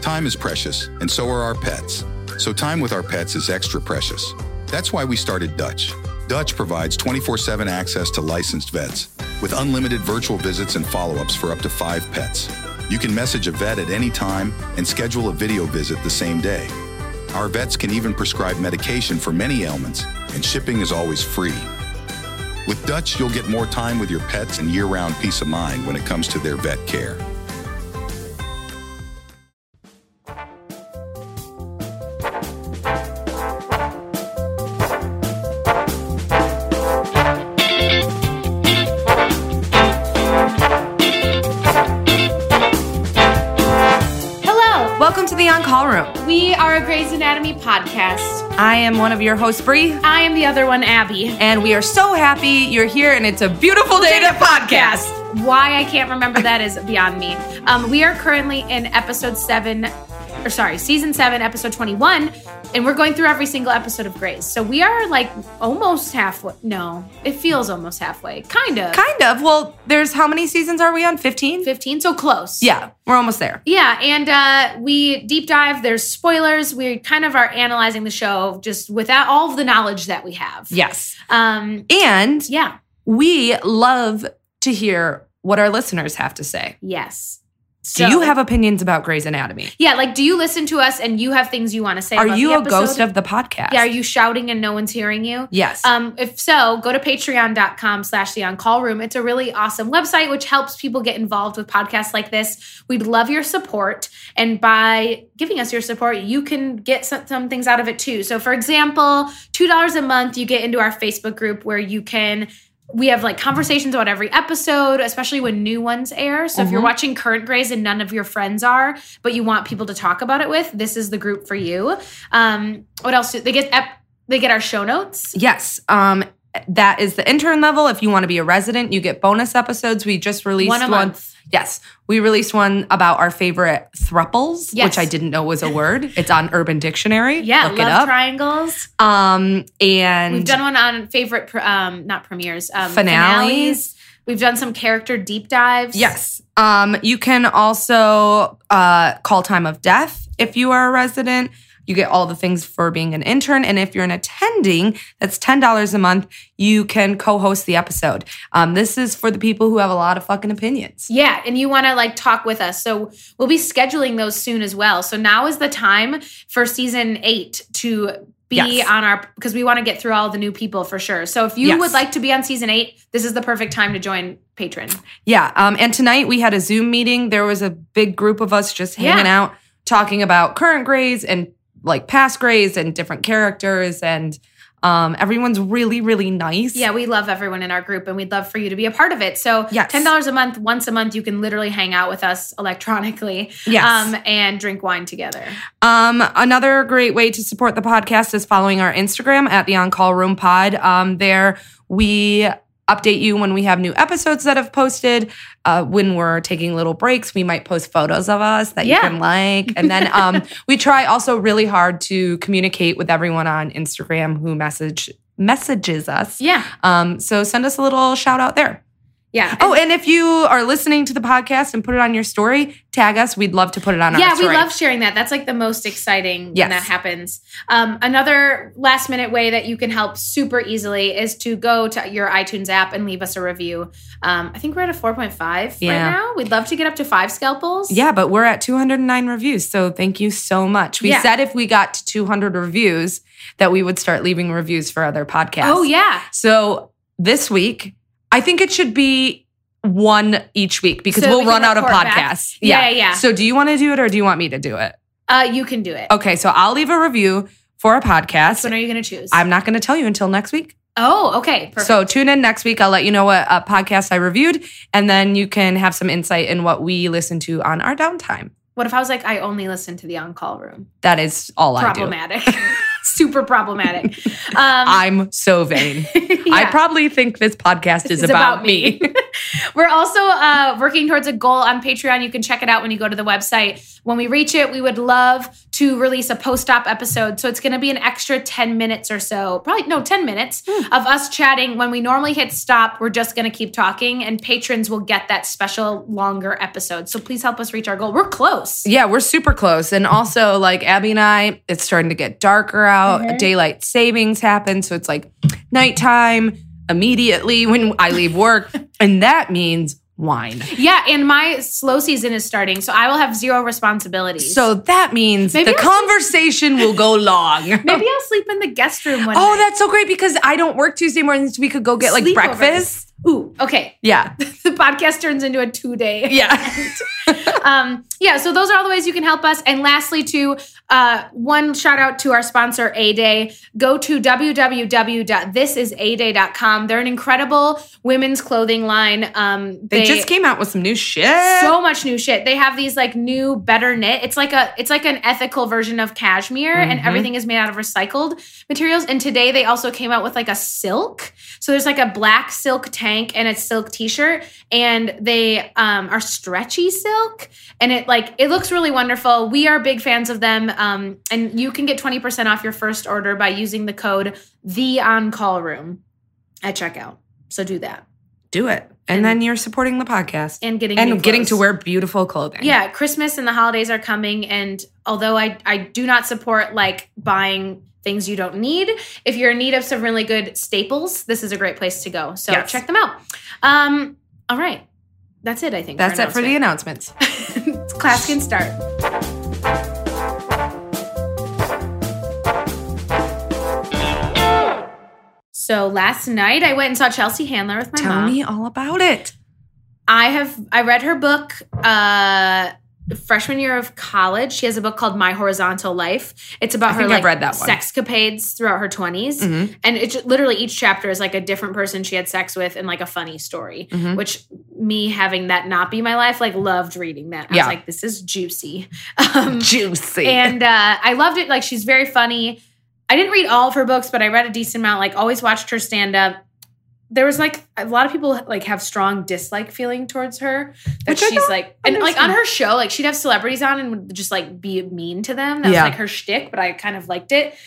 Time is precious, and so are our pets. So time with our pets is extra precious. That's why we started Dutch. Dutch provides 24/7 access to licensed vets with unlimited virtual visits and follow-ups for up to 5 pets. You can message a vet at any time and schedule a video visit the same day. Our vets can even prescribe medication for many ailments, and shipping is always free. With Dutch, you'll get more time with your pets and year-round peace of mind when it comes to their vet care. Welcome to the On Call Room. We are a Grey's Anatomy podcast. I am one of your hosts, Bree. I am the other one, Abby. And we are so happy you're here, and it's a beautiful day to podcast. Why I can't remember that is beyond me. We are currently in season 7, episode 21, and we're going through every single episode of Grey's. So we are like almost halfway. No, it feels almost halfway. Kind of. Well, there's how many seasons are we on? 15? 15, so close. Yeah, we're almost there. Yeah, and we deep dive. There's spoilers. We kind of are analyzing the show just without all of the knowledge that we have. Yes. And yeah, we love to hear what our listeners have to say. Yes. Do you have opinions about Grey's Anatomy? Yeah, like, do you listen to us and you have things you want to say about the episode? Are you a ghost of the podcast? Yeah, are you shouting and no one's hearing you? Yes. If so, go to patreon.com/theoncallroom. It's a really awesome website which helps people get involved with podcasts like this. We'd love your support. And by giving us your support, you can get some things out of it too. So for example, $2 a month, you get into our Facebook group where we have like conversations about every episode, especially when new ones air. So if you're watching current Grey's and none of your friends are, but you want people to talk about it with, this is the group for you. What else? They get our show notes. Yes. That is the intern level. If you want to be a resident, you get bonus episodes. We just released one a month. Yes. We released one about our favorite thruples, which I didn't know was a word. It's on Urban Dictionary. Yeah, Look love it up. Triangles. And we've done one on favorite, not premieres, finales. We've done some character deep dives. Yes. You can also call time of death if you are a resident. You get all the things for being an intern. And if you're an attending, that's $10 a month. You can co-host the episode. This is for the people who have a lot of fucking opinions. Yeah, and you want to like talk with us. So we'll be scheduling those soon as well. So now is the time for season 8 to be on because we want to get through all the new people for sure. So if you would like to be on season 8, this is the perfect time to join Patron. Yeah, and tonight we had a Zoom meeting. There was a big group of us just hanging out, talking about current Grey's and like past Grey's and different characters, and everyone's really, really nice. Yeah, we love everyone in our group, and we'd love for you to be a part of it. So $10 a month, once a month, you can literally hang out with us electronically and drink wine together. Another great way to support the podcast is following our Instagram at the On Call Room Pod. There we update you when we have new episodes that have posted. When we're taking little breaks, we might post photos of us that you can like. And then we try also really hard to communicate with everyone on Instagram who messages us. Yeah. So send us a little shout out there. Yeah. Oh, and if you are listening to the podcast and put it on your story, tag us. We'd love to put it on our story. Yeah, we love sharing that. That's like the most exciting when that happens. Another last minute way that you can help super easily is to go to your iTunes app and leave us a review. I think we're at a 4.5 right now. We'd love to get up to 5 scalpels. Yeah, but we're at 209 reviews. So thank you so much. We said if we got to 200 reviews that we would start leaving reviews for other podcasts. Oh, yeah. So this week, I think it should be one each week because we'll run out of podcasts. Yeah. So do you want to do it or do you want me to do it? You can do it. Okay, so I'll leave a review for a podcast. When are you going to choose? I'm not going to tell you until next week. Oh, okay. Perfect. So tune in next week. I'll let you know what podcast I reviewed, and then you can have some insight in what we listen to on our downtime. What if I was like, I only listen to the On Call Room? That is all I do. Problematic. super problematic. I'm so vain. I probably think this podcast is about me. We're also working towards a goal on Patreon. You can check it out when you go to the website. When we reach it, we would love to release a post-op episode. So it's going to be an extra 10 minutes or so, 10 minutes of us chatting. When we normally hit stop, we're just going to keep talking, and patrons will get that special longer episode. So please help us reach our goal. We're close. Yeah, we're super close. And also, like Abby and I, it's starting to get darker out. Daylight savings happens. So it's like nighttime immediately when I leave work. And that means wine. Yeah, and my slow season is starting, so I will have zero responsibilities. So that means the conversation will go long. Maybe I'll sleep in the guest room one night. Oh, that's so great because I don't work Tuesday mornings. We could go get like breakfast. Ooh, okay. Yeah. The podcast turns into a 2-day. Yeah. So those are all the ways you can help us. And lastly, one shout out to our sponsor, A-Day. Go to www.thisisaday.com. They're an incredible women's clothing line. They just came out with some new shit. So much new shit. They have these like new better knit. It's like an ethical version of cashmere, and everything is made out of recycled materials. And today they also came out with like a silk. So there's like a black silk tank and a silk t-shirt, and they are stretchy silk, and it looks really wonderful. We are big fans of them, and you can get 20% off your first order by using the code TheOnCallRoom at checkout. So do that. Do it. And then you're supporting the podcast. And getting to wear beautiful clothing. Yeah, Christmas and the holidays are coming, and although I do not support like buying things you don't need, if you're in need of some really good staples, this is a great place to go. So check them out. All right. That's it, I think. That's it for the announcements. Class can start. So last night I went and saw Chelsea Handler with my mom. Tell me all about it. I read her book freshman year of college. She has a book called My Horizontal Life. It's about her like sexcapades throughout her 20s. Mm-hmm. And it's literally each chapter is like a different person she had sex with and like a funny story, which me having that not be my life, like loved reading that. I was like, this is juicy. Juicy. And I loved it. Like she's very funny. I didn't read all of her books, but I read a decent amount, like always watched her stand up. There was like a lot of people like have strong dislike feeling towards her that she's like, and like on her show, like she'd have celebrities on and would just like be mean to them. That was like her shtick, but I kind of liked it.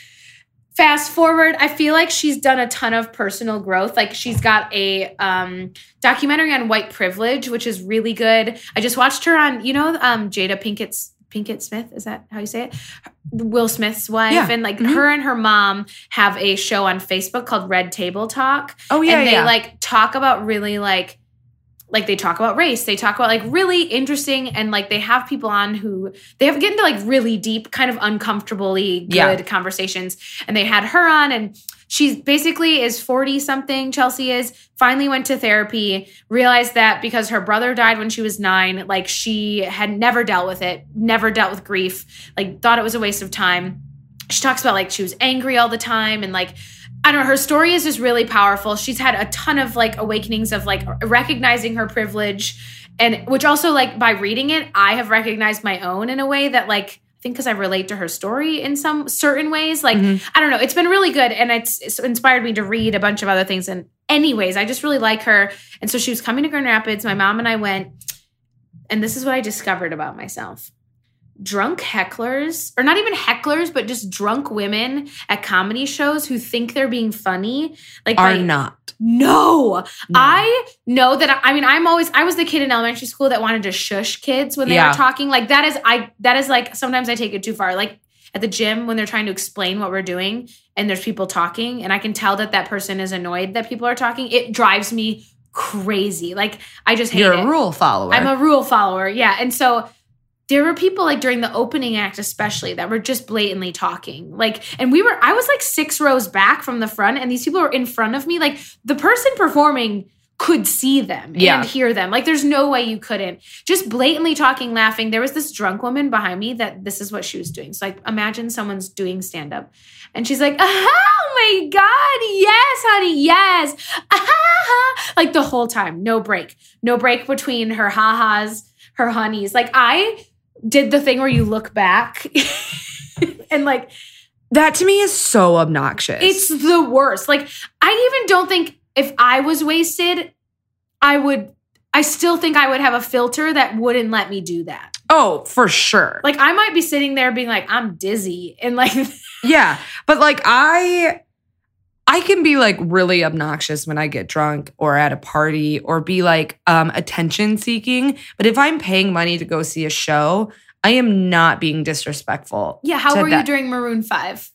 Fast forward, I feel like she's done a ton of personal growth. Like she's got a documentary on white privilege, which is really good. I just watched her on, Jada Pinkett Smith, is that how you say it? Will Smith's wife. Yeah. And like her and her mom have a show on Facebook called Red Table Talk. Oh, yeah. And they like talk about really like they talk about race. They talk about like really interesting, and like they have people on who they have get into like really deep, kind of uncomfortably good conversations. And they had her on, and she basically is 40 something. Chelsea is finally went to therapy, realized that because her brother died when she was 9, like she had never dealt with it, never dealt with grief, like thought it was a waste of time. She talks about like she was angry all the time, and like, I don't know, her story is just really powerful. She's had a ton of like awakenings of like recognizing her privilege, and which also like by reading it, I have recognized my own in a way that like, I think because I relate to her story in some certain ways. Like, I don't know. It's been really good. And it's inspired me to read a bunch of other things. And anyways, I just really like her. And so she was coming to Grand Rapids. My mom and I went. And this is what I discovered about myself. Drunk hecklers, or not even hecklers, but just drunk women at comedy shows who think they're being funny. Like are not. No. I know that. I was the kid in elementary school that wanted to shush kids when they were talking. Like that is like, sometimes I take it too far. Like at the gym when they're trying to explain what we're doing and there's people talking and I can tell that person is annoyed that people are talking. It drives me crazy. Like I just hate it. You're a rule follower. I'm a rule follower. Yeah. And so there were people like during the opening act, especially that were just blatantly talking. Like, and I was like 6 rows back from the front and these people were in front of me. Like the person performing could see them and hear them. Like there's no way you couldn't. Just blatantly talking, laughing. There was this drunk woman behind me that this is what she was doing. So like imagine someone's doing stand up and she's like, oh my God, yes, honey, yes. Like the whole time, no break between her ha-has, her honeys. Like I did the thing where you look back and like That to me is so obnoxious. It's the worst. Like, I even don't think if I was wasted, I still think I would have a filter that wouldn't let me do that. Oh, for sure. Like, I might be sitting there being like, I'm dizzy. And like, yeah. But like, I can be like really obnoxious when I get drunk or at a party or be like attention seeking. But if I'm paying money to go see a show, I am not being disrespectful. Yeah. How were you during Maroon 5?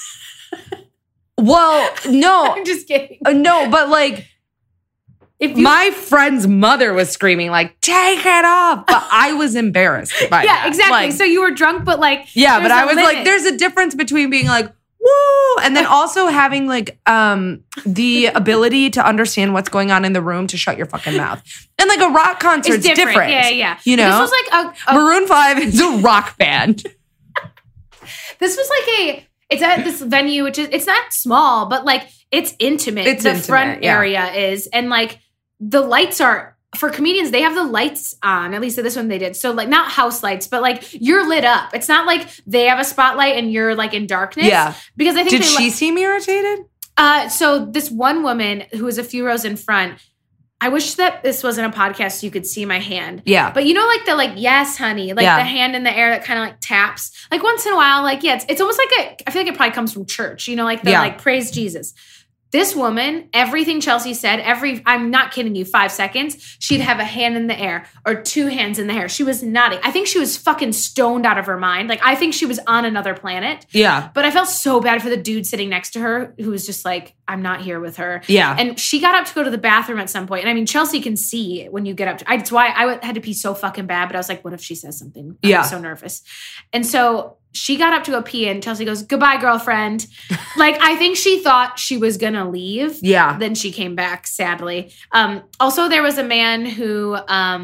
Well, no. I'm just kidding. No, but like, my friend's mother was screaming like, take it off. But I was embarrassed by that. Yeah, exactly. Like, so you were drunk, but like, yeah, but I was like, there's a difference between being like, woo, and then also having like the ability to understand what's going on in the room to shut your fucking mouth. And like a rock concert's different. Yeah. You know? This was like Maroon 5 is a rock band. This was like it's at this venue, which is, it's not small, but like it's intimate. It's intimate, front area is, and like the lights are, for comedians, they have the lights on, at least at this one they did. So like not house lights, but like you're lit up. It's not like they have a spotlight and you're like in darkness. Yeah. Because I think Did she seem irritated? So this one woman who was a few rows in front, I wish that this wasn't a podcast so you could see my hand. Yeah. But you know, like the like, yes, honey, like the hand in the air that kind of like taps. Like once in a while, like, yeah, it's almost like I feel like it probably comes from church, you know, like the like praise Jesus. This woman, everything Chelsea said, I'm not kidding you, 5 seconds, she'd have a hand in the air or 2 hands in the air. She was nodding. I think she was fucking stoned out of her mind. Like, I think she was on another planet. Yeah. But I felt so bad for the dude sitting next to her who was just like, I'm not here with her. Yeah. And she got up to go to the bathroom at some point. And I mean, Chelsea can see when you get up. It's why I had to pee so fucking bad. But I was like, what if she says something? I was so nervous. And so she got up to go pee and Chelsea goes, goodbye, girlfriend. Like, I think she thought she was going to leave. Yeah. Then she came back, sadly. Also, there was a man who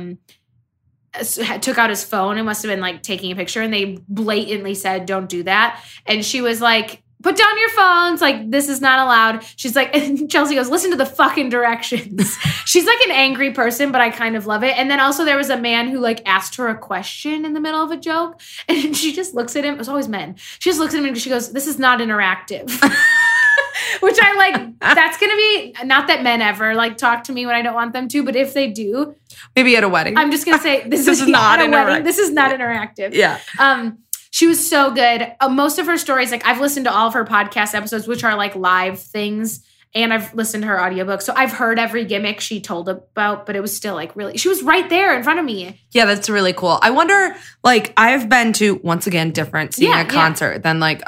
took out his phone and must have been like taking a picture, and they blatantly said, don't do that. And she was like, put down your phones. Like, this is not allowed. She's like, and Chelsea goes, listen to the fucking directions. She's like an angry person, but I kind of love it. And then also there was a man who like asked her a question in the middle of a joke. And she just looks at him. It was always men. She just looks at him and she goes, this is not interactive. Which I like, that's going to be, not that men ever like talk to me when I don't want them to, but if they do. Maybe at a wedding. I'm just going to say, this is not interactive. This is not interactive. Yeah. She was so good. Most of her stories, like I've listened to all of her podcast episodes, which are like live things, and I've listened to her audiobook. So I've heard every gimmick she told about, but it was still like really, she was right there in front of me. Yeah, that's really cool. I wonder, like I've been to, once again, different, seeing a concert than like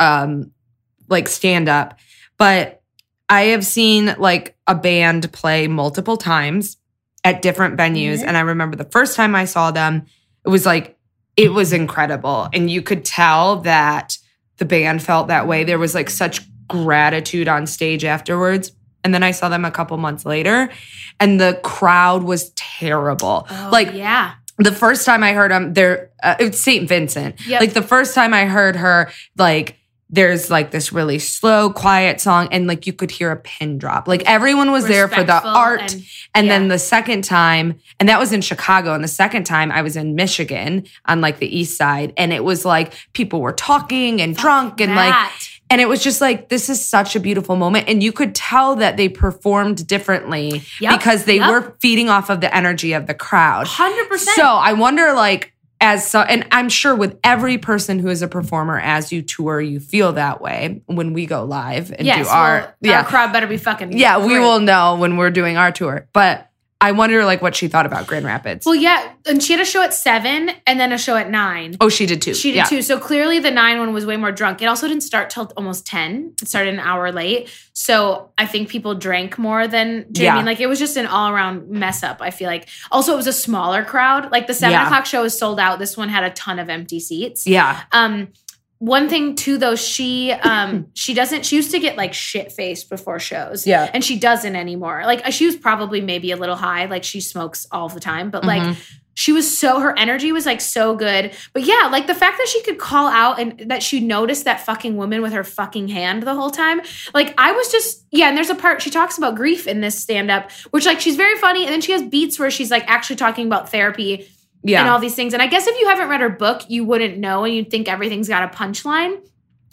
stand up, but I have seen like a band play multiple times at different venues. Mm-hmm. And I remember the first time I saw them, it was incredible. And you could tell that the band felt that way. There was like such gratitude on stage afterwards. And then I saw them a couple months later and the crowd was terrible. Oh, like, yeah. The first time I heard them, it's St. Vincent. Yep. Like the first time I heard her, like there's like this really slow, quiet song and like you could hear a pin drop. Like everyone was there for the art. And then the second time, and that was in Chicago. And the second time I was in Michigan on like the east side. And it was like people were talking and drunk and like, and it was just like, this is such a beautiful moment. And you could tell that they performed differently because they were feeding off of the energy of the crowd. 100%. So I wonder like, and I'm sure with every person who is a performer, as you tour, you feel that way when we go live and do our crowd better be fucking great. We will know when we're doing our tour. But I wonder like what she thought about Grand Rapids. Well, yeah, and she had a show at 7 and then a show at 9. Oh, she did too. She did too. So clearly the 9 one was way more drunk. It also didn't start till almost 10. It started an hour late. So I think people drank more than Jamie. Like it was just an all around mess up, I feel like. Also, it was a smaller crowd. Like the 7 o'clock show is sold out. This one had a ton of empty seats. Yeah. One thing too, though, she used to get like shit faced before shows. Yeah. And she doesn't anymore. Like she was probably maybe a little high. Like she smokes all the time, but like she was her energy was like so good. But yeah, like the fact that she could call out and that she noticed that fucking woman with her fucking hand the whole time. Like I was just, and there's a part, she talks about grief in this stand up, which like she's very funny. And then she has beats where she's like actually talking about therapy. And all these things. And I guess if you haven't read her book, you wouldn't know and you'd think everything's got a punchline.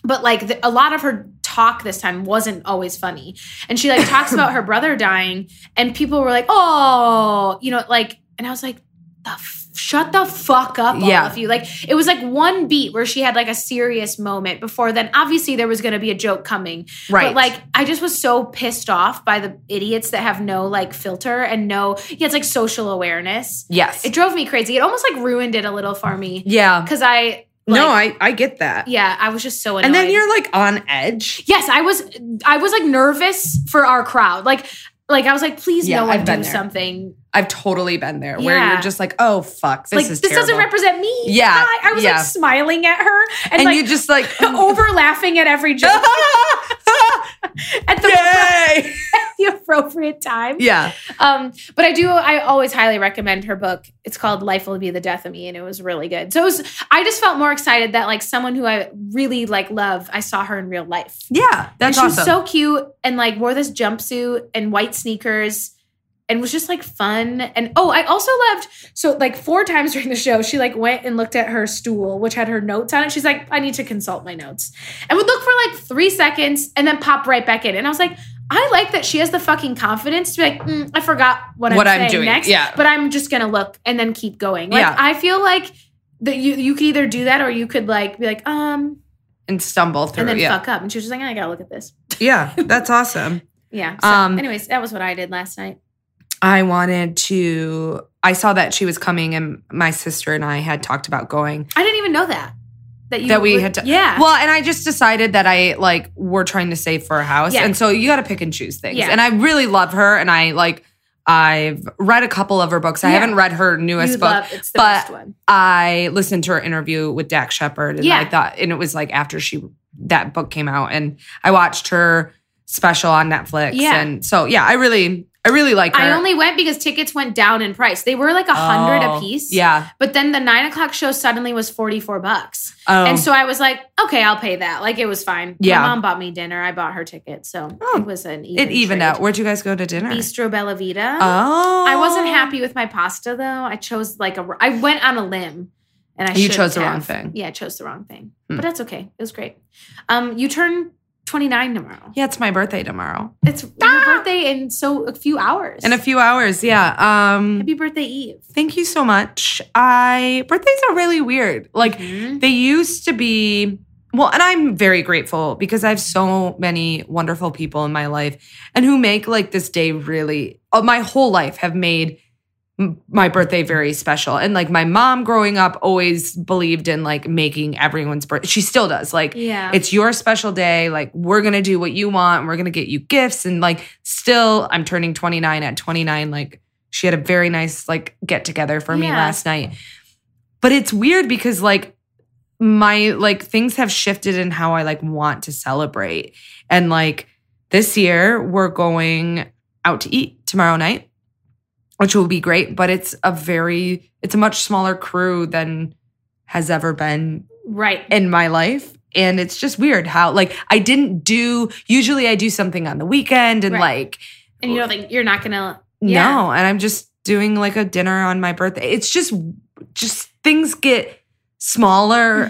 But like a lot of her talk this time wasn't always funny. And she like talks about her brother dying and people were like, oh, you know, like, and I was like, shut the fuck up, all of you. Like, it was like one beat where she had like a serious moment before then. Obviously, there was going to be a joke coming. Right. But like, I just was so pissed off by the idiots that have no like filter and it's like social awareness. Yes. It drove me crazy. It almost like ruined it a little for me. Yeah. Because I get that. Yeah, I was just so annoyed. And then you're like on edge. Yes, I was like nervous for our crowd. Like I was like, please no one do something. I've totally been there where you're just like, oh, fuck, this is terrible. This doesn't represent me. Yeah. Hi. I was like smiling at her. And like, you just like. over laughing at every joke. At the appropriate time. Yeah. But I always highly recommend her book. It's called Life Will Be the Death of Me. And it was really good. So I just felt more excited that like someone who I really like love, I saw her in real life. Yeah. That's awesome. She was so cute and like wore this jumpsuit and white sneakers. And was just like fun. And I also loved, so like 4 times during the show, she like went and looked at her stool, which had her notes on it. She's like, I need to consult my notes. And would look for like 3 seconds and then pop right back in. And I was like, I like that she has the fucking confidence to be like, I forgot what I'm doing next. Yeah. But I'm just going to look and then keep going. Like, I feel like that you could either do that or you could like be like, and stumble through. And then fuck up. And she was just like, I got to look at this. Yeah. That's awesome. Yeah. So anyways, that was what I did last night. I saw that she was coming and my sister and I had talked about going. I didn't even know that. Yeah. Well, and I just decided that we're trying to save for a house. Yeah. And so you got to pick and choose things. Yeah. And I really love her. And I've read a couple of her books. I haven't read her newest book. It's the best one. I listened to her interview with Dax Shepard. And I thought, and it was like after that book came out. And I watched her special on Netflix. Yeah. And so, I really like her. I only went because tickets went down in price. They were like $100 a piece. Yeah. But then the 9:00 show suddenly was $44. Oh. And so I was like, okay, I'll pay that. Like it was fine. Yeah. My mom bought me dinner. I bought her ticket. So it was an even It evened trade. out. Where'd you guys go to dinner? Bistro Bella Vita. Oh. I wasn't happy with my pasta though. I chose I went on a limb. And you chose the wrong thing. Yeah, I chose the wrong thing. But that's okay. It was great. You turn 29 tomorrow. Yeah, it's my birthday tomorrow. It's your birthday in a few hours. In a few hours, yeah. Happy birthday, Eve. Thank you so much. Birthdays are really weird. Like they used to be, well, and I'm very grateful because I have so many wonderful people in my life and who make like this day really, my whole life have made my birthday very special. And like my mom growing up always believed in like making everyone's birthday. She still does. Like it's your special day. Like we're going to do what you want. And we're going to get you gifts. And like still I'm turning 29 at 29. Like she had a very nice like get together for me last night. But it's weird because like my like things have shifted in how I like want to celebrate. And like this year we're going out to eat tomorrow night, which will be great, but it's a much smaller crew than has ever been in my life. And it's just weird how, like, usually I do something on the weekend and like. And you don't think you're not going to. No, and I'm just doing like a dinner on my birthday. It's just things get smaller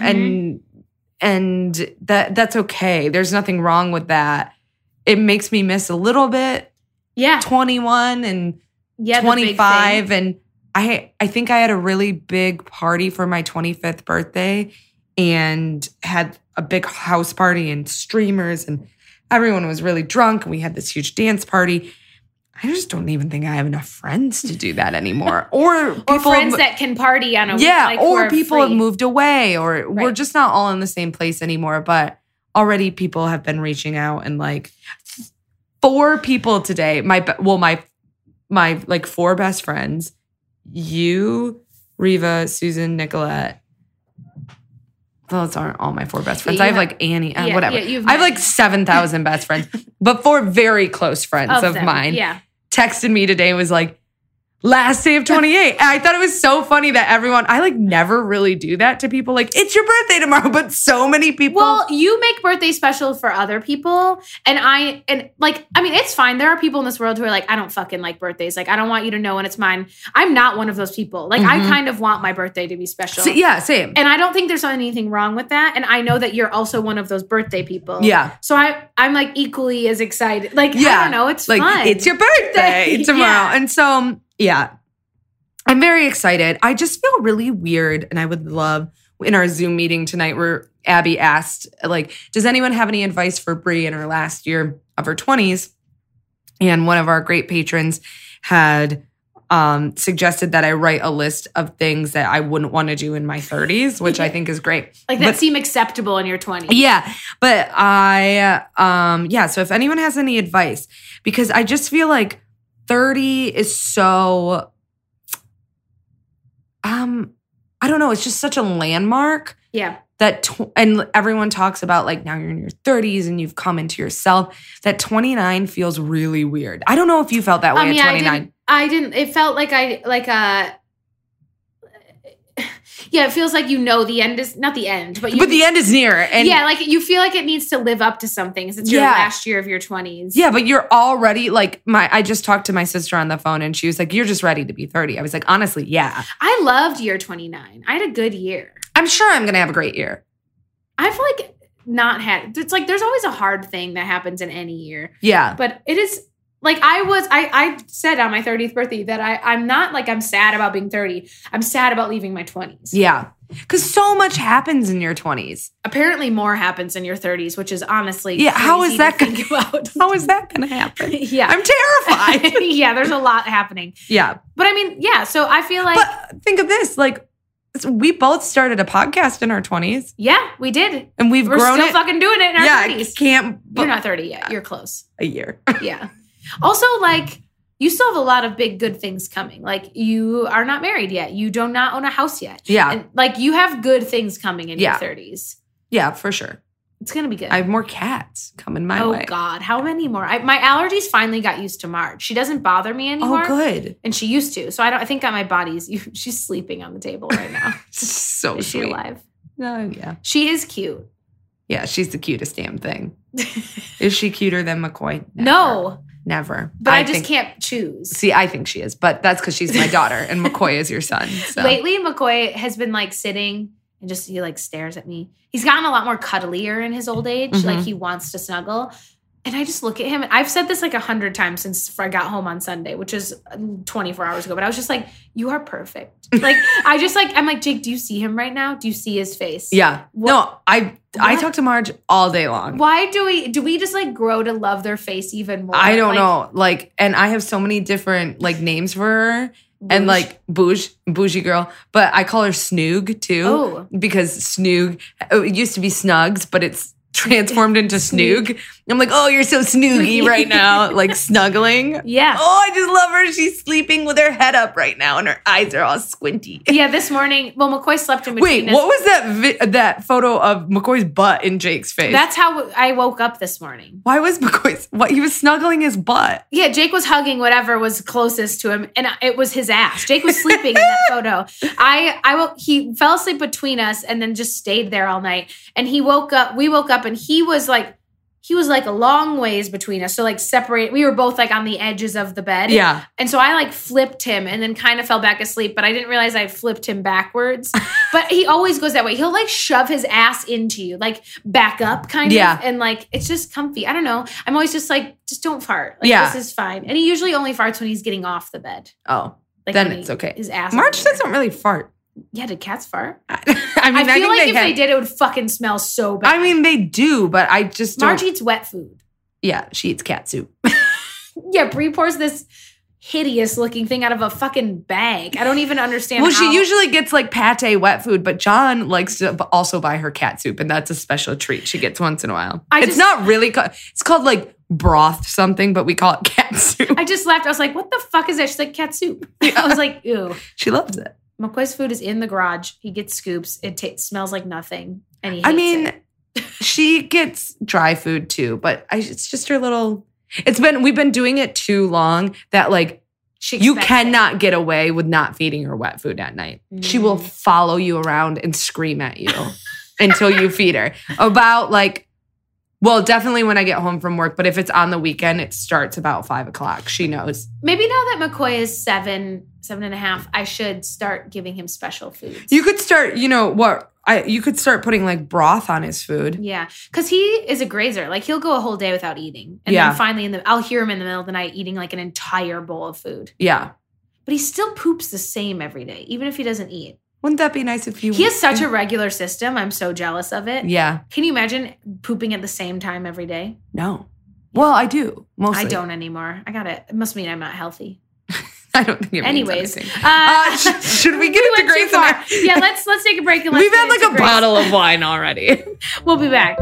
and that's okay. There's nothing wrong with that. It makes me miss a little bit. Yeah. 21 and 25 and I think I had a really big party for my 25th birthday and had a big house party and streamers and everyone was really drunk and we had this huge dance party. I just don't even think I have enough friends to do that anymore. Or friends that can party on a or people have moved away or we're just not all in the same place anymore. But already people have been reaching out and like 4 people today, my like 4 best friends, you, Riva, Susan, Nicolette. Those aren't all my 4 best friends. I have like Annie, whatever. I have like 7,000 best friends, but 4 very close friends of mine texted me today and was like, last day of 28. And I thought it was so funny that I like never really do that to people. Like, it's your birthday tomorrow, but so many people. Well, you make birthday special for other people. And it's fine. There are people in this world who are like, I don't fucking like birthdays. Like, I don't want you to know when it's mine. I'm not one of those people. Like, I kind of want my birthday to be special. Yeah, same. And I don't think there's anything wrong with that. And I know that you're also one of those birthday people. Yeah. So I'm like equally as excited. Like, I don't know. It's like, fun. It's your birthday tomorrow. Yeah. And so, yeah, I'm very excited. I just feel really weird. And I would love, in our Zoom meeting tonight where Abby asked, like, does anyone have any advice for Brie in her last year of her 20s? And one of our great patrons had suggested that I write a list of things that I wouldn't want to do in my 30s, which I think is great. Like, that seem acceptable in your 20s. Yeah. But so if anyone has any advice, because I just feel like 30 is so, I don't know, it's just such a landmark. Yeah. And everyone talks about, like, now you're in your 30s and you've come into yourself. That 29 feels really weird. I don't know if you felt that way at 29. I didn't. It felt like yeah, it feels like, the end is not the end, but the end is near. And yeah, like, you feel like it needs to live up to something. It's your last year of your 20s. Yeah, but you're already like I just talked to my sister on the phone and she was like, you're just ready to be 30. I was like, honestly, yeah. I loved year 29. I had a good year. I'm sure I'm going to have a great year. I've like not had, it's like, there's always a hard thing that happens in any year. Yeah. But it is like, I said on my 30th birthday that I'm not like, I'm sad about being 30. I'm sad about leaving my 20s. Yeah. Because so much happens in your 20s. Apparently more happens in your 30s, which is honestly how is that going to think about? How is that going to happen? Yeah. I'm terrified. Yeah, there's a lot happening. Yeah. But I mean, yeah, so I feel like... But think of this, like, we both started a podcast in our 20s. Yeah, we did. And we're grown still fucking doing it in our 30s. You're not 30 yet. You're close. A year. Yeah. Also, like, you still have a lot of big good things coming. Like, you are not married yet. You do not own a house yet. Yeah. And, like, you have good things coming in your 30s. Yeah, for sure. It's going to be good. I have more cats coming my way. Oh, God. How many more? My allergies finally got used to Marge. She doesn't bother me anymore. Oh, good. And she used to. So I think my body's... She's sleeping on the table right now. So is sweet. She alive? Yeah. She is cute. Yeah, she's the cutest damn thing. Is she cuter than McCoy? Never. No. Never. But I just can't choose. See, I think she is. But that's because she's my daughter and McCoy is your son. So. Lately, McCoy has been like sitting and just he like stares at me. He's gotten a lot more cuddlier in his old age. Mm-hmm. Like he wants to snuggle. And I just look at him. And I've said this like 100 times since I got home on Sunday, which is 24 hours ago. But I was just like, you are perfect. Like, I'm like, Jake, do you see him right now? Do you see his face? Yeah. No, I talk to Marge all day long. Why do we just like grow to love their face even more? I don't know. Like, and I have so many different like names for her. Bouge. And like bougie girl, but I call her Snoog too because Snoog, it used to be Snugs, but it's transformed into Snoog. I'm like, oh, you're so snoogy right now, like snuggling. Yeah. Oh, I just love her. She's sleeping with her head up right now, and her eyes are all squinty. Yeah, this morning, well, McCoy slept in between. Wait, what was that photo of McCoy's butt in Jake's face? That's how I woke up this morning. Why was he was snuggling his butt? Yeah, Jake was hugging whatever was closest to him, and it was his ass. Jake was sleeping in that photo. He fell asleep between us and then just stayed there all night. And we woke up, and he was like a long ways between us. So like separate, we were both like on the edges of the bed. Yeah. And so I like flipped him and then kind of fell back asleep, but I didn't realize I flipped him backwards. But he always goes that way. He'll like shove his ass into you, like back up kind of. And like, it's just comfy. I don't know. I'm always just like, just don't fart. Like, this is fine. And he usually only farts when he's getting off the bed. Oh, like then it's okay. His ass. Marge doesn't really fart. Yeah, did cats fart? I feel like if they did, it would fucking smell so bad. I mean, they do, but I just don't. Marge eats wet food. Yeah, she eats cat soup. Yeah, Brie pours this hideous looking thing out of a fucking bag. I don't even understand. Well, she usually gets like pate wet food, but John likes to also buy her cat soup, and that's a special treat she gets once in a while. It's not really it's called like broth something, but we call it cat soup. I just laughed. I was like, what the fuck is that? She's like, cat soup. I was like, ew. She loves it. McCoy's food is in the garage. He gets scoops. It smells like nothing, and he hates it. She gets dry food too, but it's just her little... We've been doing it too long that like You cannot get away with not feeding her wet food at night. She will follow you around and scream at you until you feed her. Definitely when I get home from work, but if it's on the weekend, it starts about 5 o'clock. She knows. Maybe now that McCoy is 7.5, I should start giving him special foods. You could start, you could start putting like broth on his food. Yeah, because he is a grazer. Like he'll go a whole day without eating. And then finally I'll hear him in the middle of the night eating like an entire bowl of food. Yeah. But he still poops the same every day, even if he doesn't eat. Wouldn't that be nice if He has such a regular system. I'm so jealous of it. Yeah. Can you imagine pooping at the same time every day? No. Well, I do. Mostly. I don't anymore. It must mean I'm not healthy. I don't think it means anyways. Should we get into Grace? Yeah, let's take a break. And We've had like a bottle of wine already. We'll be back.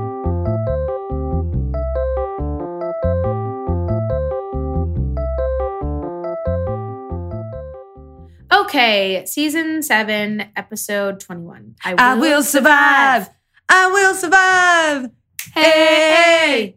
Okay, season 7, episode 21. I will survive. I will survive. Hey.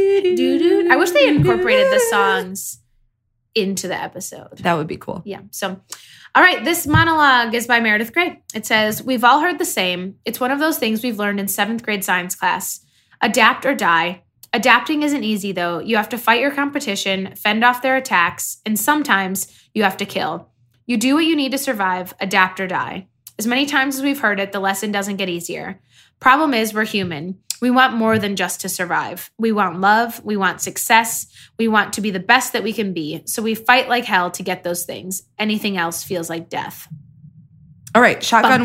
I wish they incorporated the songs into the episode. That would be cool. Yeah. So, all right, this monologue is by Meredith Grey. It says, "We've all heard the same. It's one of those things we've learned in 7th grade science class. Adapt or die. Adapting isn't easy, though. You have to fight your competition, fend off their attacks, and sometimes you have to kill. You do what you need to survive, adapt or die. As many times as we've heard it, the lesson doesn't get easier. Problem is, we're human. We want more than just to survive. We want love. We want success. We want to be the best that we can be. So we fight like hell to get those things. Anything else feels like death." All right, shotgun.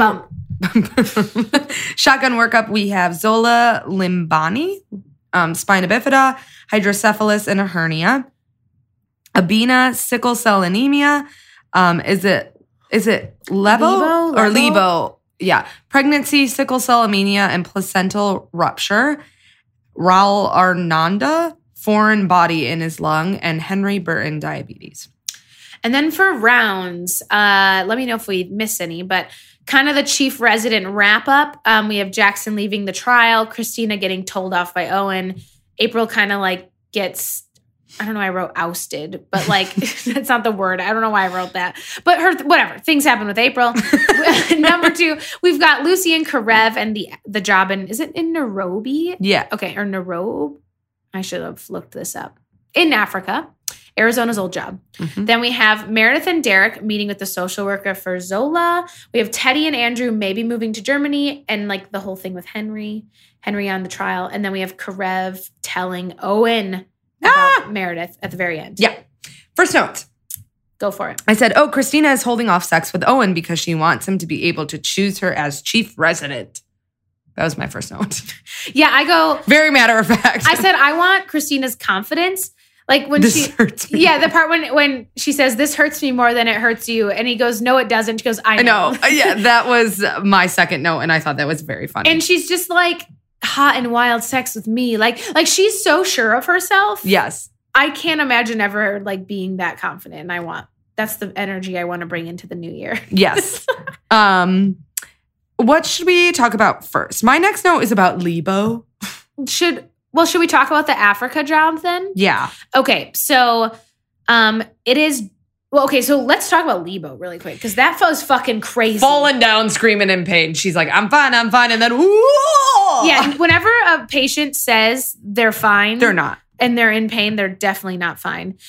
Shotgun workup. We have Zola Limbani, spina bifida, hydrocephalus, and a hernia. Abina, sickle cell anemia. Is it Levo or Lebo? Yeah. Pregnancy, sickle cell anemia, and placental rupture. Raul Arnanda, foreign body in his lung, and Henry Burton, diabetes. And then for rounds, let me know if we miss any, but kind of the chief resident wrap up. We have Jackson leaving the trial, Christina getting told off by Owen. April kind of like gets, I don't know why I wrote ousted, but like, that's not the word. I don't know why I wrote that. But whatever, things happen with April. Number 2, we've got Lucy and Karev and the job is it in Nairobi? Yeah. Okay, or Nairobi? I should have looked this up. In Africa, Arizona's old job. Mm-hmm. Then we have Meredith and Derek meeting with the social worker for Zola. We have Teddy and Andrew maybe moving to Germany and like the whole thing with Henry on the trial. And then we have Karev telling Owen about Meredith at the very end. Yeah. First note. Go for it. I said, Christina is holding off sex with Owen because she wants him to be able to choose her as chief resident. That was my first note. Yeah, I go. Very matter of fact. I said, I want Christina's confidence. Like when this hurts me. Yeah, the part when she says, "This hurts me more than it hurts you." And he goes, "No, it doesn't." She goes, I know. Yeah, that was my second note. And I thought that was very funny. And she's just like, hot and wild sex with me. Like she's so sure of herself. Yes. I can't imagine ever like being that confident. And that's the energy I want to bring into the new year. Yes. What should we talk about first? My next note is about Lebo. Should we talk about the Africa job then? Yeah. Okay. So it is. Well, okay, so let's talk about Lebo really quick because that was fucking crazy. Falling down, screaming in pain. She's like, I'm fine. And then, whoa! Yeah, whenever a patient says they're fine. They're not. And they're in pain, they're definitely not fine.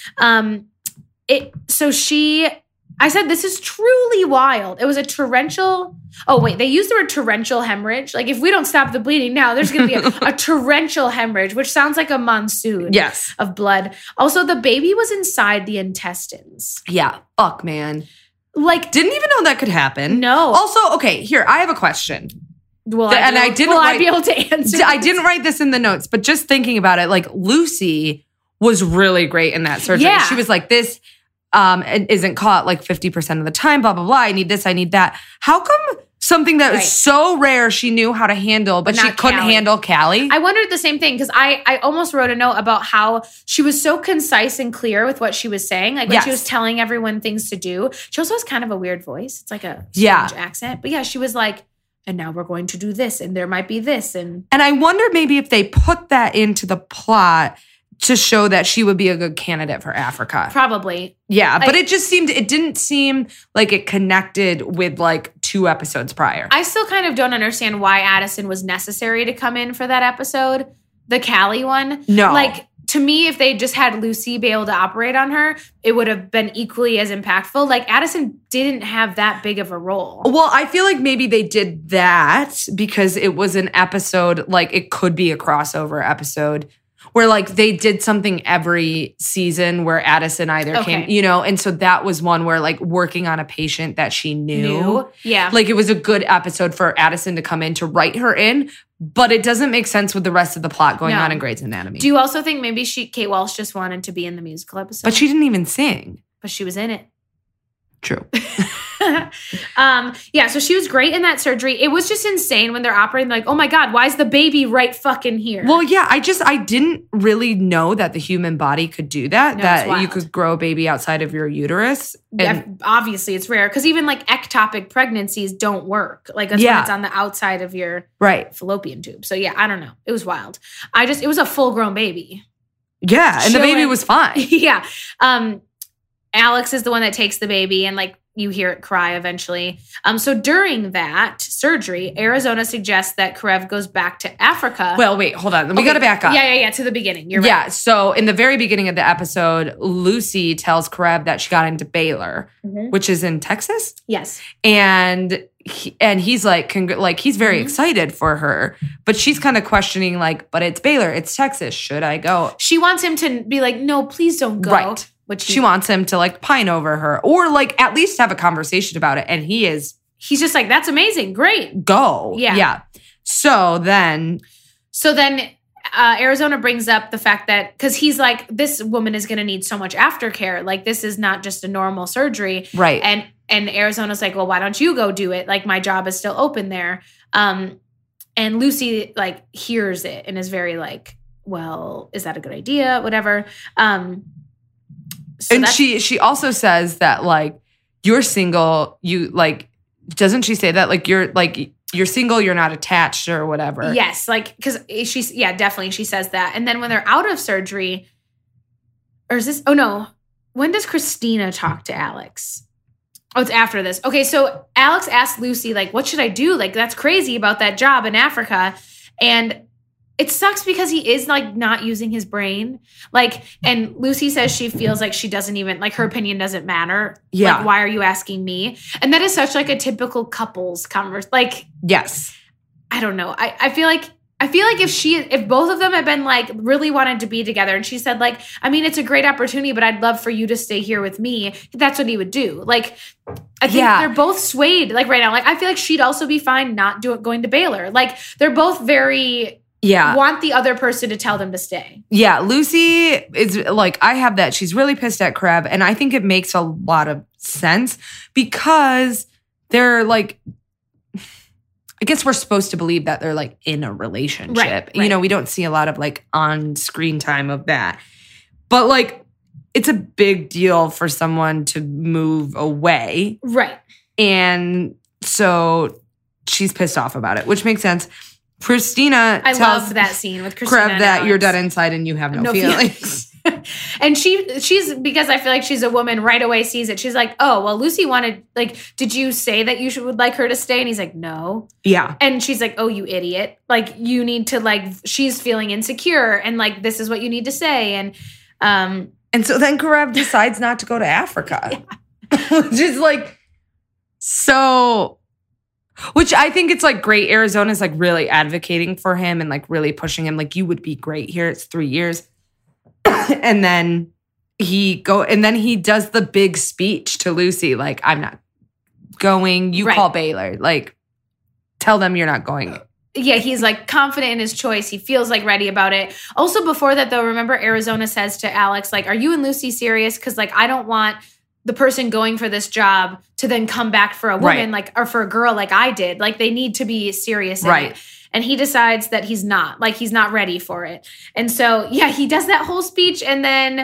I said, this is truly wild. It was a torrential. Oh, wait, they used the word torrential hemorrhage. Like, if we don't stop the bleeding now, there's going to be a torrential hemorrhage, which sounds like a monsoon of blood. Also, the baby was inside the intestines. Yeah. Fuck, man. Like, didn't even know that could happen. No. Also, okay, here, I have a question. I'd be able to answer. I didn't write this in the notes, but just thinking about it, like, Lucy was really great in that surgery. Yeah. She was like, this isn't caught like 50% of the time, blah, blah, blah. I need this, I need that. How come something that was so rare she knew how to handle, but she couldn't handle Callie? I wondered the same thing because I almost wrote a note about how she was so concise and clear with what she was saying. Like when she was telling everyone things to do. She also has kind of a weird voice. It's like a strange accent. But yeah, she was like, and now we're going to do this and there might be this. And I wonder maybe if they put that into the plot to show that she would be a good candidate for Africa. Probably. Yeah, but it didn't seem like it connected with like 2 episodes prior. I still kind of don't understand why Addison was necessary to come in for that episode, the Callie one. No. Like, to me, if they just had Lucy be able to operate on her, it would have been equally as impactful. Like, Addison didn't have that big of a role. Well, I feel like maybe they did that because it was an episode, like it could be a crossover episode where like they did something every season where Addison either came, you know, and so that was one where like working on a patient that she knew. Yeah. Like it was a good episode for Addison to come in to write her in, but it doesn't make sense with the rest of the plot going on in Grey's Anatomy. Do you also think maybe Kate Walsh just wanted to be in the musical episode? But she didn't even sing. But she was in it. True. Yeah, so she was great in that surgery. It was just insane when they're operating, like, oh my God, why is the baby right fucking here? Well, yeah, I didn't really know that the human body could do that, No, that you could grow a baby outside of your uterus. Yeah, obviously, it's rare because even like ectopic pregnancies don't work. Like that's when it's on the outside of your fallopian tube. So yeah, I don't know. It was wild. It was a full grown baby. Yeah, and the baby was fine. Yeah. Alex is the one that takes the baby and like you hear it cry eventually. So during that surgery, Arizona suggests that Karev goes back to Africa. Well, wait, hold on. We got to back up. Yeah, to the beginning. You're right. Yeah, so in the very beginning of the episode, Lucy tells Karev that she got into Baylor, which is in Texas. Yes. And he's like, he's very excited for her, but she's kind of questioning like, but it's Baylor, it's Texas. Should I go? She wants him to be like, no, please don't go. Right. Which she wants him to like pine over her or like at least have a conversation about it. And he's just like, that's amazing. Great. Go. Yeah. So then Arizona brings up the fact that, because he's like, this woman is going to need so much aftercare. Like, this is not just a normal surgery. Right. And Arizona's like, well, why don't you go do it? Like, my job is still open there. And Lucy like hears it and is very like, well, is that a good idea? Whatever. So and she also says that like, you're single, you like, doesn't she say that? Like, you're single, you're not attached or whatever. Yes. Like, because definitely she says that. And then when they're out of surgery, when does Christina talk to Alex? Oh, it's after this. Okay. So Alex asked Lucy, like, what should I do? Like, that's crazy about that job in Africa. And it sucks because he is like not using his brain. Like, and Lucy says she feels like she doesn't even, like her opinion doesn't matter. Yeah. Like, why are you asking me? And that is such like a typical couples conversation. Like, yes. I don't know. I feel like if both of them had been like really wanted to be together and she said like, I mean, it's a great opportunity, but I'd love for you to stay here with me. That's what he would do. Like, I think they're both swayed like right now. Like, I feel like she'd also be fine not going to Baylor. Like, they're both very... want the other person to tell them to stay. Yeah, Lucy is like, I have that. She's really pissed at Karev. And I think it makes a lot of sense because they're like, I guess we're supposed to believe that they're like in a relationship. Right. You know, we don't see a lot of like on screen time of that. But like, it's a big deal for someone to move away. Right. And so she's pissed off about it, which makes sense. Christina I love that scene with Christina Karev that you're dead inside and you have no feelings. And she's because I feel like she's a woman right away sees it. She's like, oh, well, Lucy wanted, like, did you say that you would like her to stay? And he's like, no. Yeah. And she's like, oh, you idiot. Like, you need to like, she's feeling insecure and like, this is what you need to say. And so then Karev decides not to go to Africa, which is like, so... Which I think it's like great. Arizona's like really advocating for him and like really pushing him. Like, you would be great here. It's 3 years. And then he does the big speech to Lucy. Like, I'm not going. You call Baylor. Like, tell them you're not going. Yeah, he's like confident in his choice. He feels like ready about it. Also before that though, remember Arizona says to Alex, like, are you and Lucy serious? Because like, I don't want the person going for this job to then come back for a woman like, or for a girl like I did. Like, they need to be serious in it. And he decides that he's not ready for it. And so, yeah, he does that whole speech. And then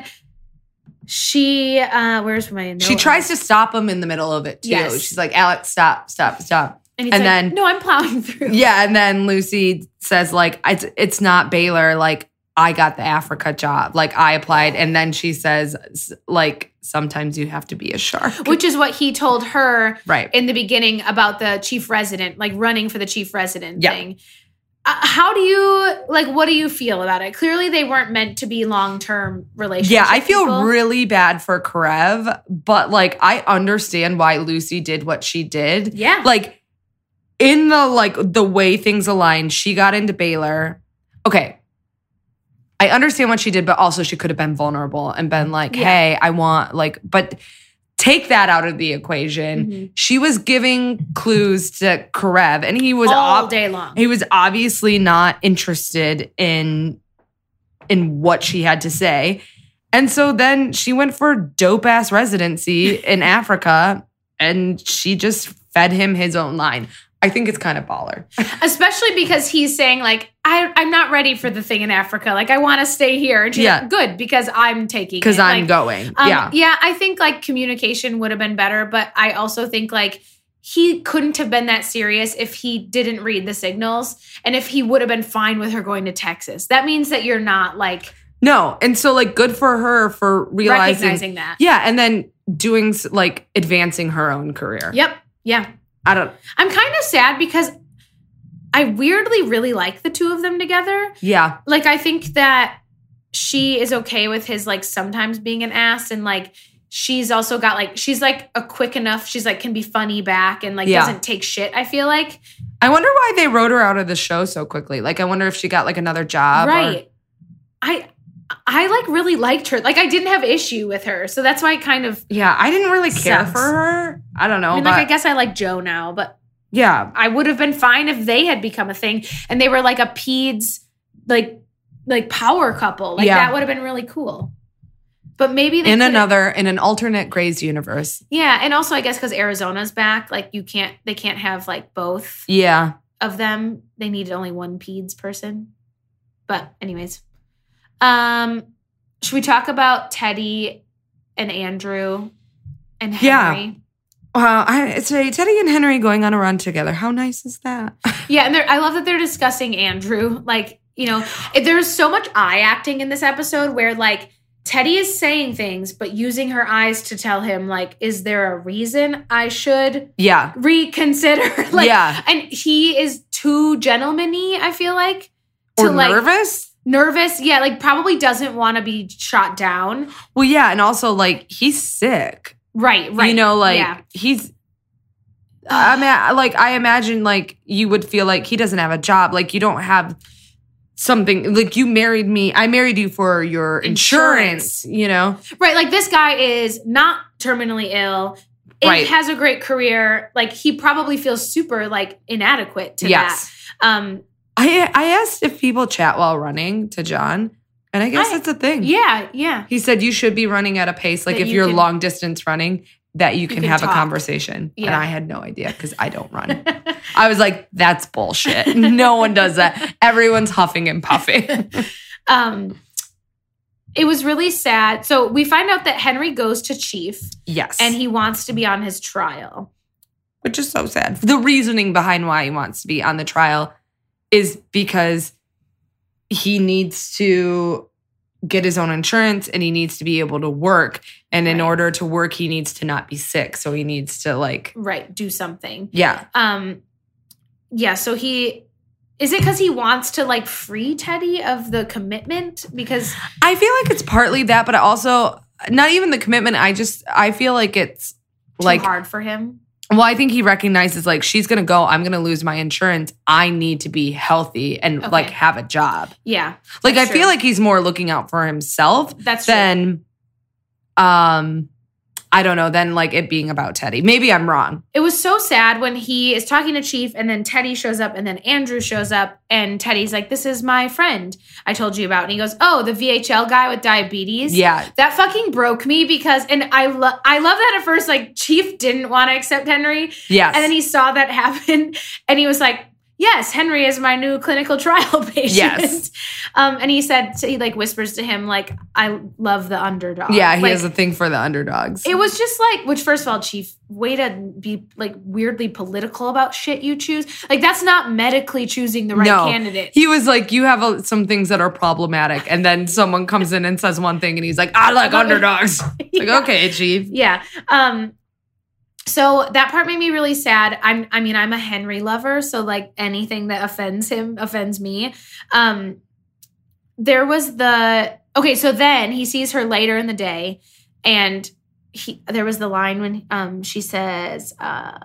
she, where's my note? She tries to stop him in the middle of it too. Yes. She's like, Alex, stop. And he's like, no, I'm plowing through. Yeah. And then Lucy says like, it's not Baylor. Like, I got the Africa job. Like, I applied. And then she says, like, sometimes you have to be a shark. Which is what he told her Right. in the beginning about the chief resident, like running for the chief resident Yeah. thing. How do you, like, what do you feel about it? Clearly they weren't meant to be long-term relationships. Yeah, I feel people. really bad for Karev, but, like, I understand why Lucy did what she did. Yeah. Like, in the way things aligned, she got into Baylor. Okay. I understand what she did, but also she could have been vulnerable and been like, hey, I want, like, but take that out of the equation. Mhm. She was giving clues to Karev, and he was all day long. He was obviously not interested in what she had to say. And so then she went for dope ass residency in Africa, and she just fed him his own line. I think it's kind of baller. Especially because he's saying, like, I'm not ready for the thing in Africa. Like, I want to stay here. And she's like, good, because I'm taking it. Because I'm like, going. Yeah, I think, like, communication would have been better. But I also think, like, he couldn't have been that serious if he didn't read the signals. And if he would have been fine with her going to Texas. That means that you're not, like... No. And so, like, good for her for recognizing that. Yeah. And then doing, like, advancing her own career. Yep. Yeah. I'm kind of sad because I weirdly really like the two of them together. Yeah. Like, I think that she is okay with his, like, sometimes being an ass. And, like, she's also got, like, she's, like, a quick enough. She's, like, can be funny back and, like, doesn't take shit, I feel like. I wonder why they wrote her out of the show so quickly. Like, I wonder if she got, like, another job. Right. I like, really liked her. Like, I didn't have issue with her. So that's why I kind of... Yeah, I didn't really care sucks. for her. I don't know. I mean, like, I guess I like Joe now, but... Yeah. I would have been fine if they had become a thing and they were like a peds, like power couple. Like that would have been really cool. But maybe they in an alternate Grey's universe. Yeah, and also I guess because Arizona's back, like they can't have like both. Yeah. Of them. They needed only one peds person. But anyways, should we talk about Teddy and Andrew and Henry? Yeah. I'd say Teddy and Henry going on a run together. How nice is that? Yeah, and I love that they're discussing Andrew. Like, you know, there's so much eye acting in this episode where, like, Teddy is saying things, but using her eyes to tell him, like, is there a reason I should reconsider? Like, and he is too gentleman-y, I feel like. Or nervous? Nervous, yeah, like, probably doesn't want to be shot down. Well, yeah, and also, like, he's sick. Right. You know, like, he's... I mean, like, I imagine, like, you would feel like he doesn't have a job. Like, you don't have something... Like, you married me. I married you for your insurance, you know? Right, like, this guy is not terminally ill. It has a great career. Like, he probably feels super, like, inadequate to that. I asked if people chat while running to John... And I guess that's a thing. Yeah, yeah. He said you should be running at a pace, like if you're long distance running, that you can have talk. A conversation. Yeah. And I had no idea because I don't run. I was like, that's bullshit. No one does that. Everyone's huffing and puffing. It was really sad. So we find out that Henry goes to Chief. Yes. And he wants to be on his trial. Which is so sad. The reasoning behind why he wants to be on the trial is because he needs to get his own insurance and he needs to be able to work. And in order to work, he needs to not be sick. So he needs to do something. Yeah. Yeah. So is it because he wants to like free Teddy of the commitment? Because I feel like it's partly that, but also not even the commitment. I feel like it's too hard for him. Well, I think he recognizes, like, she's going to go, I'm going to lose my insurance. I need to be healthy and, like, have a job. Yeah. Like, I feel like he's more looking out for himself than, I don't know, than, like, it being about Teddy. Maybe I'm wrong. It was so sad when he is talking to Chief and then Teddy shows up and then Andrew shows up and Teddy's like, this is my friend I told you about. And he goes, oh, the VHL guy with diabetes? Yeah. That fucking broke me because, and I love that at first, like, Chief didn't want to accept Henry. Yes. And then he saw that happen and he was like, yes, Henry is my new clinical trial patient. Yes. And he said, he like whispers to him, like, I love the underdog. Yeah, he like, has a thing for the underdogs. It was just like, which first of all, Chief, way to be like weirdly political about shit you choose. Like, that's not medically choosing the right candidate. He was like, you have some things that are problematic. And then someone comes in and says one thing and he's like, I like underdogs. It's like, okay, Chief. Yeah. So that part made me really sad. I'm a Henry lover, so like anything that offends him offends me. There was so then he sees her later in the day, and there was the line when she says,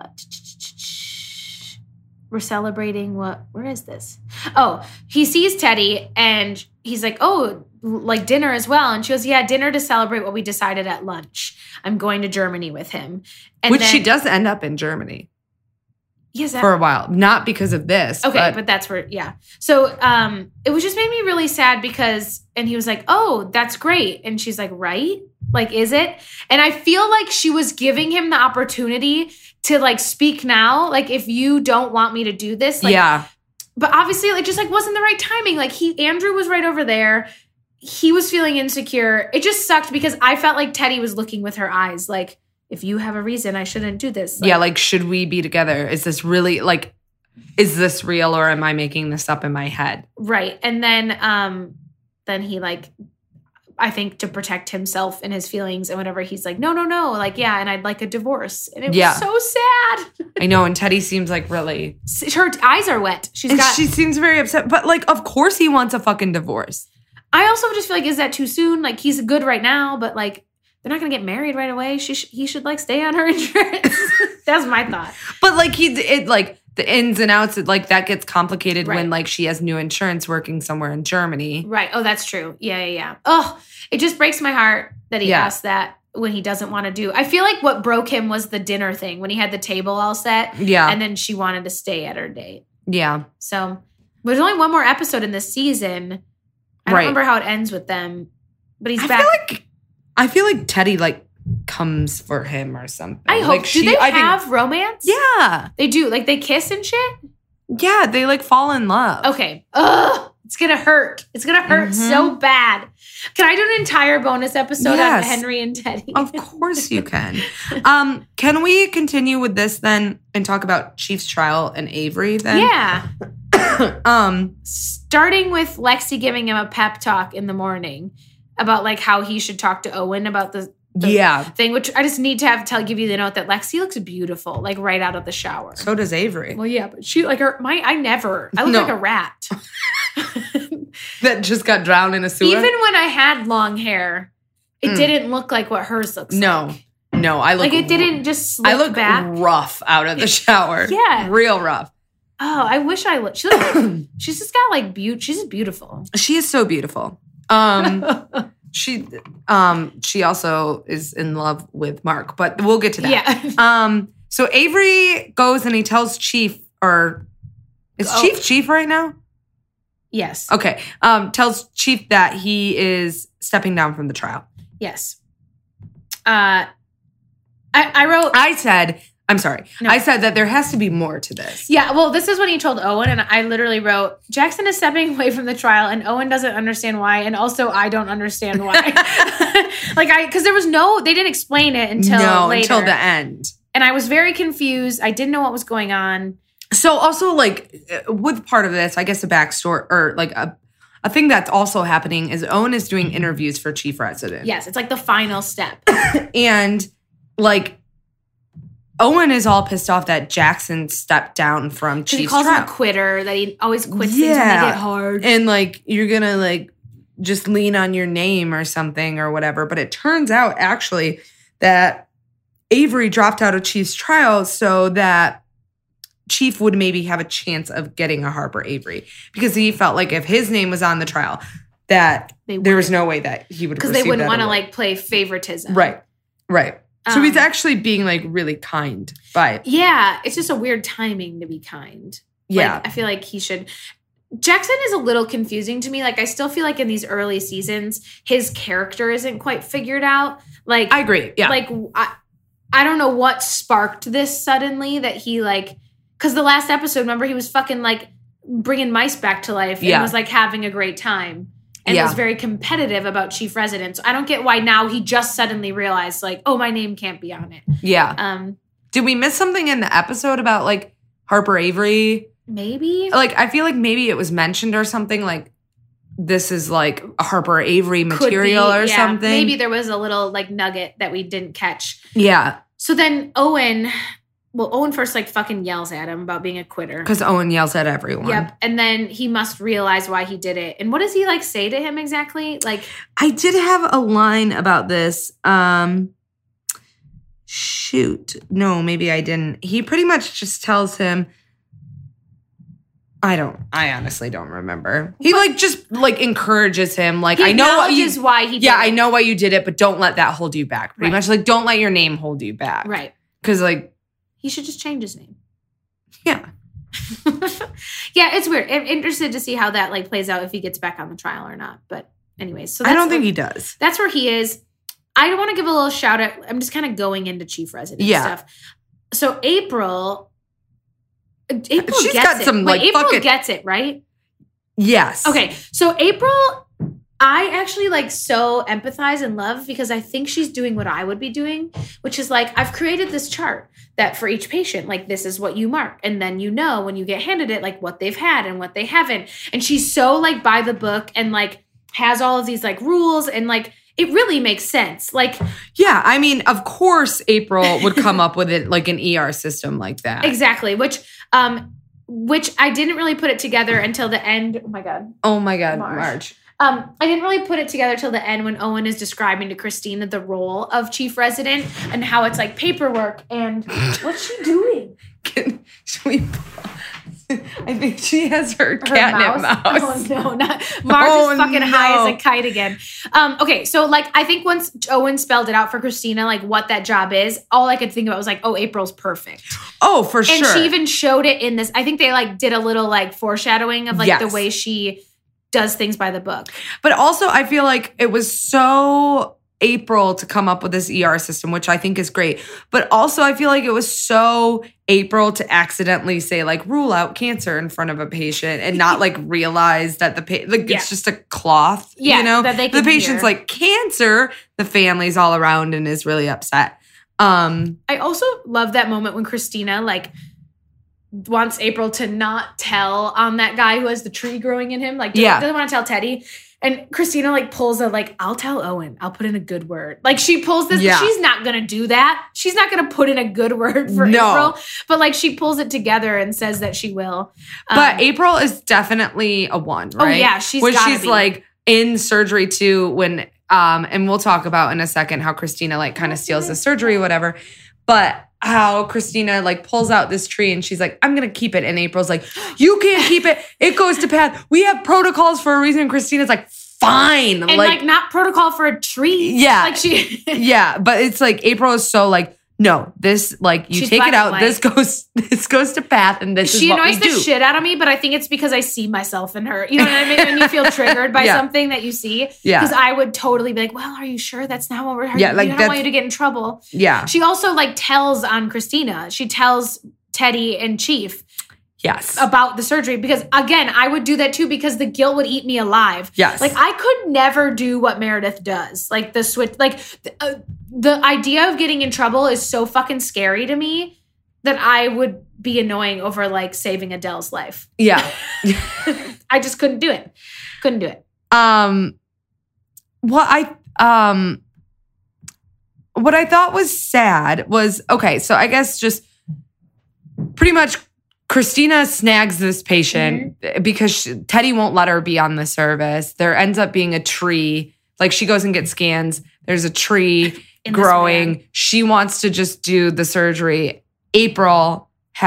we're celebrating where is this? Oh, he sees Teddy and he's like, oh, like dinner as well. And she goes, yeah, dinner to celebrate what we decided at lunch. I'm going to Germany with him. And Which she does end up in Germany. Yes, for a while. Not because of this. Okay, but that's where, yeah. So it was just made me really sad because, and he was like, oh, that's great. And she's like, right? Like, is it? And I feel like she was giving him the opportunity to like speak now. Like, if you don't want me to do this. Like, yeah. But obviously, it just like wasn't the right timing. Like Andrew was right over there. He was feeling insecure. It just sucked because I felt like Teddy was looking with her eyes. Like, if you have a reason, I shouldn't do this. Like, yeah, like, should we be together? Is this really, like, is this real or am I making this up in my head? Right. And then he, like, I think to protect himself and his feelings and whatever, he's like, no. Like, yeah, and I'd like a divorce. And it was so sad. I know, and Teddy seems like really... Her eyes are wet. She seems very upset. But, like, of course he wants a fucking divorce. I also just feel like, is that too soon? Like, he's good right now, but, like, they're not going to get married right away. He should like stay on her insurance. That's my thought. But like the ins and outs, like that gets complicated when like she has new insurance working somewhere in Germany. Right. Oh, that's true. Yeah. Oh, it just breaks my heart that he asked that when he doesn't want to do. I feel like what broke him was the dinner thing when he had the table all set. Yeah. And then she wanted to stay at her date. Yeah. So there's only one more episode in this season. I don't remember how it ends with them, but he's back. I feel like Teddy, like, comes for him or something. I hope. Like, do they have romance? Yeah. They do. Like, they kiss and shit? Yeah, they, like, fall in love. Okay. Ugh. It's going to hurt. It's going to hurt so bad. Can I do an entire bonus episode on Henry and Teddy? Of course you can. Can we continue with this then and talk about Chief's trial and Avery then? Yeah. Starting with Lexi giving him a pep talk in the morning about like how he should talk to Owen about the thing, which I just need to give you the note that Lexi looks beautiful, like right out of the shower. So does Avery. Well, yeah, but she I look like a rat. That just got drowned in a sewer? Even when I had long hair, it didn't look like what hers looks like. No, I look like it didn't just slip back. Rough out of the shower. Yeah. Real rough. Oh, I wish I looked. She's just got like beauty. She's just beautiful. She is so beautiful. She also is in love with Mark, but we'll get to that. Yeah. So Avery goes and he tells Chief, or is Chief right now? Yes. Okay. Tells Chief that he is stepping down from the trial. Yes. I said that there has to be more to this. Yeah, well, this is when he told Owen, and I literally wrote, Jackson is stepping away from the trial, and Owen doesn't understand why, and also I don't understand why. Because they didn't explain it until later. Until the end. And I was very confused. I didn't know what was going on. So also, like, with part of this, I guess a backstory, or like a thing that's also happening is Owen is doing interviews for Chief Resident. Yes, it's like the final step. And, like, Owen is all pissed off that Jackson stepped down from Chief's trial. He calls him a quitter, that he always quits things when they get hard. And, like, you're going to, like, just lean on your name or something or whatever. But it turns out, actually, that Avery dropped out of Chief's trial so that Chief would maybe have a chance of getting a Harper Avery. Because he felt like if his name was on the trial, that there was no way that he would receive that. Because they wouldn't want to, like, play favoritism. Right. So he's actually being, like, really kind by it. Yeah, it's just a weird timing to be kind. Yeah. Like, I feel like he should... Jackson is a little confusing to me. Like, I still feel like in these early seasons, his character isn't quite figured out. Like, I agree, yeah. Like, I don't know what sparked this suddenly that he, like... Because the last episode, remember, he was fucking like bringing mice back to life and was like having a great time. And was very competitive about chief resident. So I don't get why now he just suddenly realized, like, oh, my name can't be on it. Yeah. Did we miss something in the episode about, like, Harper Avery? Maybe. Like, I feel like maybe it was mentioned or something, like, this is, like, a Harper Avery material or something. Maybe there was a little, like, nugget that we didn't catch. Yeah. So then Owen first, like, fucking yells at him about being a quitter. Because Owen yells at everyone. Yep. And then he must realize why he did it. And what does he, like, say to him exactly? Like, I did have a line about this. Shoot. No, maybe I didn't. He pretty much just tells him, I honestly don't remember. He, like, just, like, encourages him. Like, I know why he did it. Yeah, I know why you did it, but don't let that hold you back. Pretty much, like, don't let your name hold you back. Right. Because, like, he should just change his name. Yeah. Yeah, it's weird. I'm interested to see how that, like, plays out if he gets back on the trial or not. But anyways, so I don't think he does. That's where he is. I want to give a little shout out. I'm just kind of going into chief resident stuff. So April She's gets got it. some, Wait, like, April gets it, right? Yes. Okay, so April, I actually, like, so empathize and love because I think she's doing what I would be doing, which is, like, I've created this chart that for each patient, like, this is what you mark. And then you know when you get handed it, like, what they've had and what they haven't. And she's so, like, by the book and, like, has all of these, like, rules and, like, it really makes sense. Like, yeah, I mean, of course April would come up with it, like, an ER system like that. Exactly, which I didn't really put it together until the end. Oh my God, Marge. I didn't really put it together till the end when Owen is describing to Christina the role of chief resident and how it's like paperwork and what's she doing? Should we? I think she has her catnip mouse. Oh no, not Marge is fucking high as a kite again. Okay, so like I think once Owen spelled it out for Christina, like what that job is, all I could think about was like, oh, April's perfect. Oh, for sure. And she even showed it in this. I think they like did a little like foreshadowing of like the way she does things by the book. But also I feel like it was so April to come up with this ER system, which I think is great. But also I feel like it was so April to accidentally say like rule out cancer in front of a patient and not like realize that it's just a cloth, you know? That they the patient's like cancer, the family's all around and is really upset. I also love that moment when Christina like wants April to not tell on that guy who has the tree growing in him. Like doesn't want to tell Teddy. And Christina like pulls a like, I'll tell Owen. I'll put in a good word. Like she pulls this. Yeah. She's not going to do that. She's not going to put in a good word for April. But like she pulls it together and says that she will. But April is definitely a one, right? Oh yeah, she's like in surgery too when and we'll talk about in a second how Christina like kind of steals the surgery, whatever. But how Christina like pulls out this tree and she's like, I'm going to keep it. And April's like, you can't keep it. It goes to Pat. We have protocols for a reason. And Christina's like, fine. And like not protocol for a tree. Yeah. Like she. Yeah. But it's like April is so like, no, this like you take it out. This goes to Pat and this is what we do. She annoys the shit out of me, but I think it's because I see myself in her. You know what I mean? When you feel triggered by something that you see. Yeah. Because I would totally be like, well, are you sure that's not what we're doing? Yeah, like I don't want you to get in trouble. Yeah. She also like tells on Christina. She tells Teddy and Chief. Yes. About the surgery. Because again, I would do that too because the guilt would eat me alive. Yes. Like I could never do what Meredith does. Like the switch, like the idea of getting in trouble is so fucking scary to me that I would be annoying over like saving Adele's life. Yeah. I just couldn't do it. Couldn't do it. What I thought was sad was, okay, so I guess just pretty much Christina snags this patient because Teddy won't let her be on the service. There ends up being a tree. Like she goes and gets scans. There's a tree growing. She wants to just do the surgery. April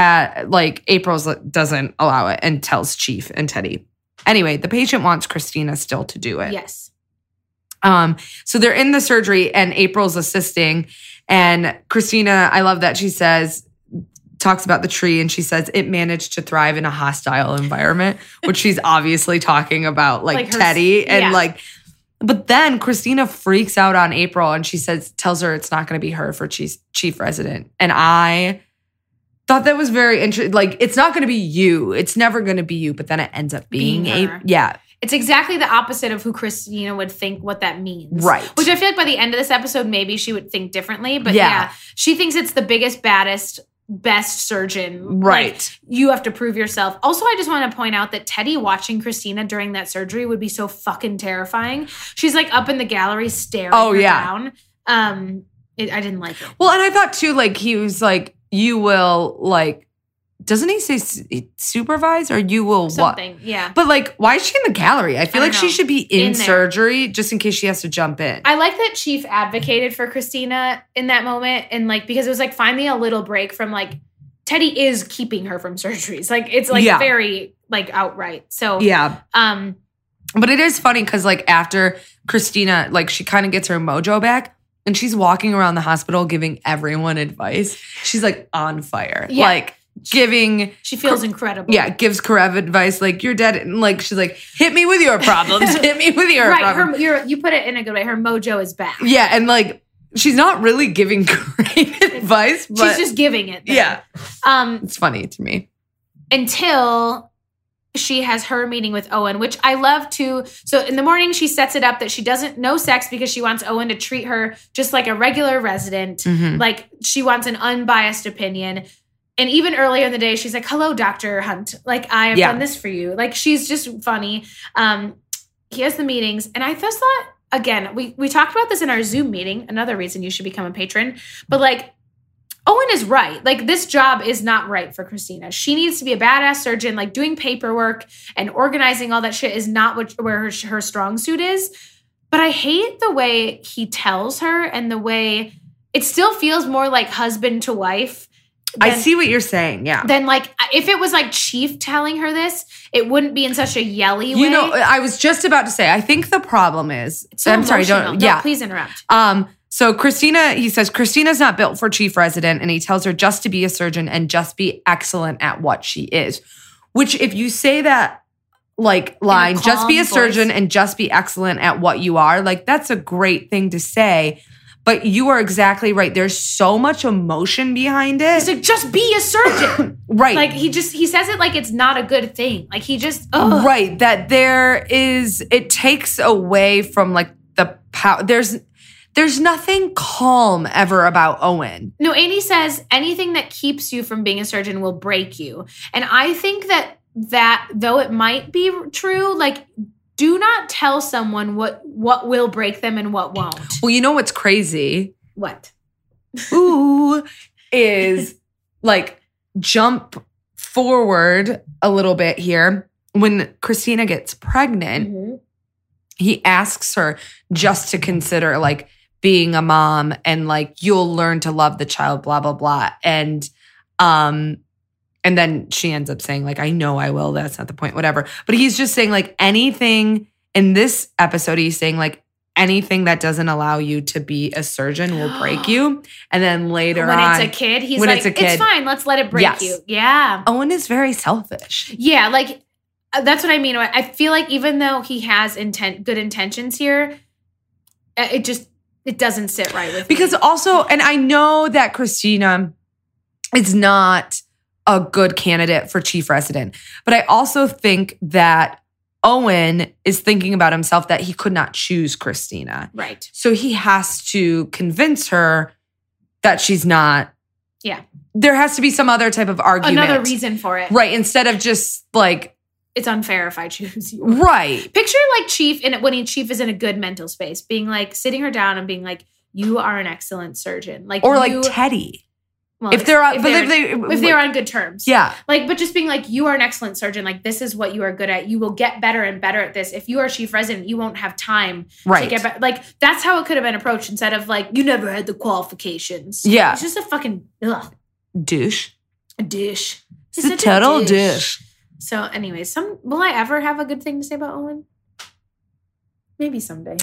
doesn't allow it and tells Chief and Teddy. Anyway, the patient wants Christina still to do it. Yes. So they're in the surgery and April's assisting. And Christina, I love that she talks about the tree and she says it managed to thrive in a hostile environment, which she's obviously talking about like Teddy and but then Christina freaks out on April and she tells her it's not going to be her for chief resident. And I thought that was very interesting. Like, it's not going to be you. It's never going to be you, but then it ends up being her. Yeah. It's exactly the opposite of who Christina would think what that means. Right. Which I feel like by the end of this episode, maybe she would think differently. But yeah, she thinks it's the biggest, baddest, best surgeon. Right. Like, you have to prove yourself. Also, I just want to point out that Teddy watching Christina during that surgery would be so fucking terrifying. She's like up in the gallery staring her down. I didn't like it. Well, and I thought too, like, he was like, you will, like, doesn't he say supervise or you will something? What? Yeah. But like, why is she in the gallery? I feel like she should be in there. surgery just in case she has to jump in. I like that Chief advocated for Christina in that moment. And like, because it was like finally a little break from like, Teddy is keeping her from surgeries. Like, it's like very like outright. So yeah. But it is funny because like after Christina, like she kind of gets her mojo back and she's walking around the hospital giving everyone advice. She's like on fire. Yeah. Like, she feels incredible. Yeah, gives Karev advice like you're dead, and like she's like, hit me with your problems, hit me with your problems. You put it in a good way. Her mojo is back. Yeah, and like she's not really giving great advice, but she's just giving it. Then. Yeah, it's funny to me until she has her meeting with Owen, which I love too. So in the morning, she sets it up that she doesn't know sex because she wants Owen to treat her just like a regular resident. Mm-hmm. Like she wants an unbiased opinion. And even earlier in the day, she's like, hello, Dr. Hunt. Like, I have done this for you. Like, she's just funny. He has the meetings. And I just thought, again, we talked about this in our Zoom meeting. Another reason you should become a patron. But, like, Owen is right. Like, this job is not right for Christina. She needs to be a badass surgeon. Like, doing paperwork and organizing all that shit is not where her strong suit is. But I hate the way he tells her and the way it still feels more like husband to wife. I see what you're saying, yeah. Then, like, if it was, like, Chief telling her this, it wouldn't be in such a yelly way. You know, I was just about to say, I think the problem is... It's so I'm sorry, emotional. No, please interrupt. So Christina, he says, Christina's not built for chief resident, and he tells her just to be a surgeon and just be excellent at what she is. Which, if you say that, like, line, just be a surgeon and just be excellent at what you are, like, that's a great thing to say. But you are exactly right. There's so much emotion behind it. He's like, just be a surgeon. Right. Like, he says it like it's not a good thing. Like, he just, ugh. Right. That it takes away from, like, the power. There's nothing calm ever about Owen. No, Annie says anything that keeps you from being a surgeon will break you. And I think that though it might be true, like, do not tell someone what will break them and what won't. Well, you know what's crazy? What? Is like jump forward a little bit here. When Christina gets pregnant, he asks her just to consider like being a mom and like you'll learn to love the child, blah, blah, blah. And then she ends up saying, like, I know I will. That's not the point, whatever. But he's just saying, like, anything in this episode, he's saying, like, anything that doesn't allow you to be a surgeon will break you. And then later when on. It's a kid, he's like, it's fine. Let's let it break you. Yeah. Owen is very selfish. Yeah. Like, that's what I mean. I feel like even though he has good intentions here, it doesn't sit right with me. Because also, and I know that Christina is not a good candidate for chief resident. But I also think that Owen is thinking about himself that he could not choose Christina. Right. So he has to convince her that she's not. Yeah. There has to be some other type of argument. Another reason for it. Right. Instead of just like. It's unfair if I choose you. Right. Picture like Chief when Chief is in a good mental space, being like sitting her down and being like, you are an excellent surgeon. Like, or like Teddy. Well, if they're on good terms. Yeah. Like, but just being like, you are an excellent surgeon. Like, this is what you are good at. You will get better and better at this. If you are chief resident, you won't have time to get better. Like, that's how it could have been approached instead of like, you never had the qualifications. Yeah. It's just a fucking douche. A dish. It's a total dish. So anyways, will I ever have a good thing to say about Owen? Maybe someday.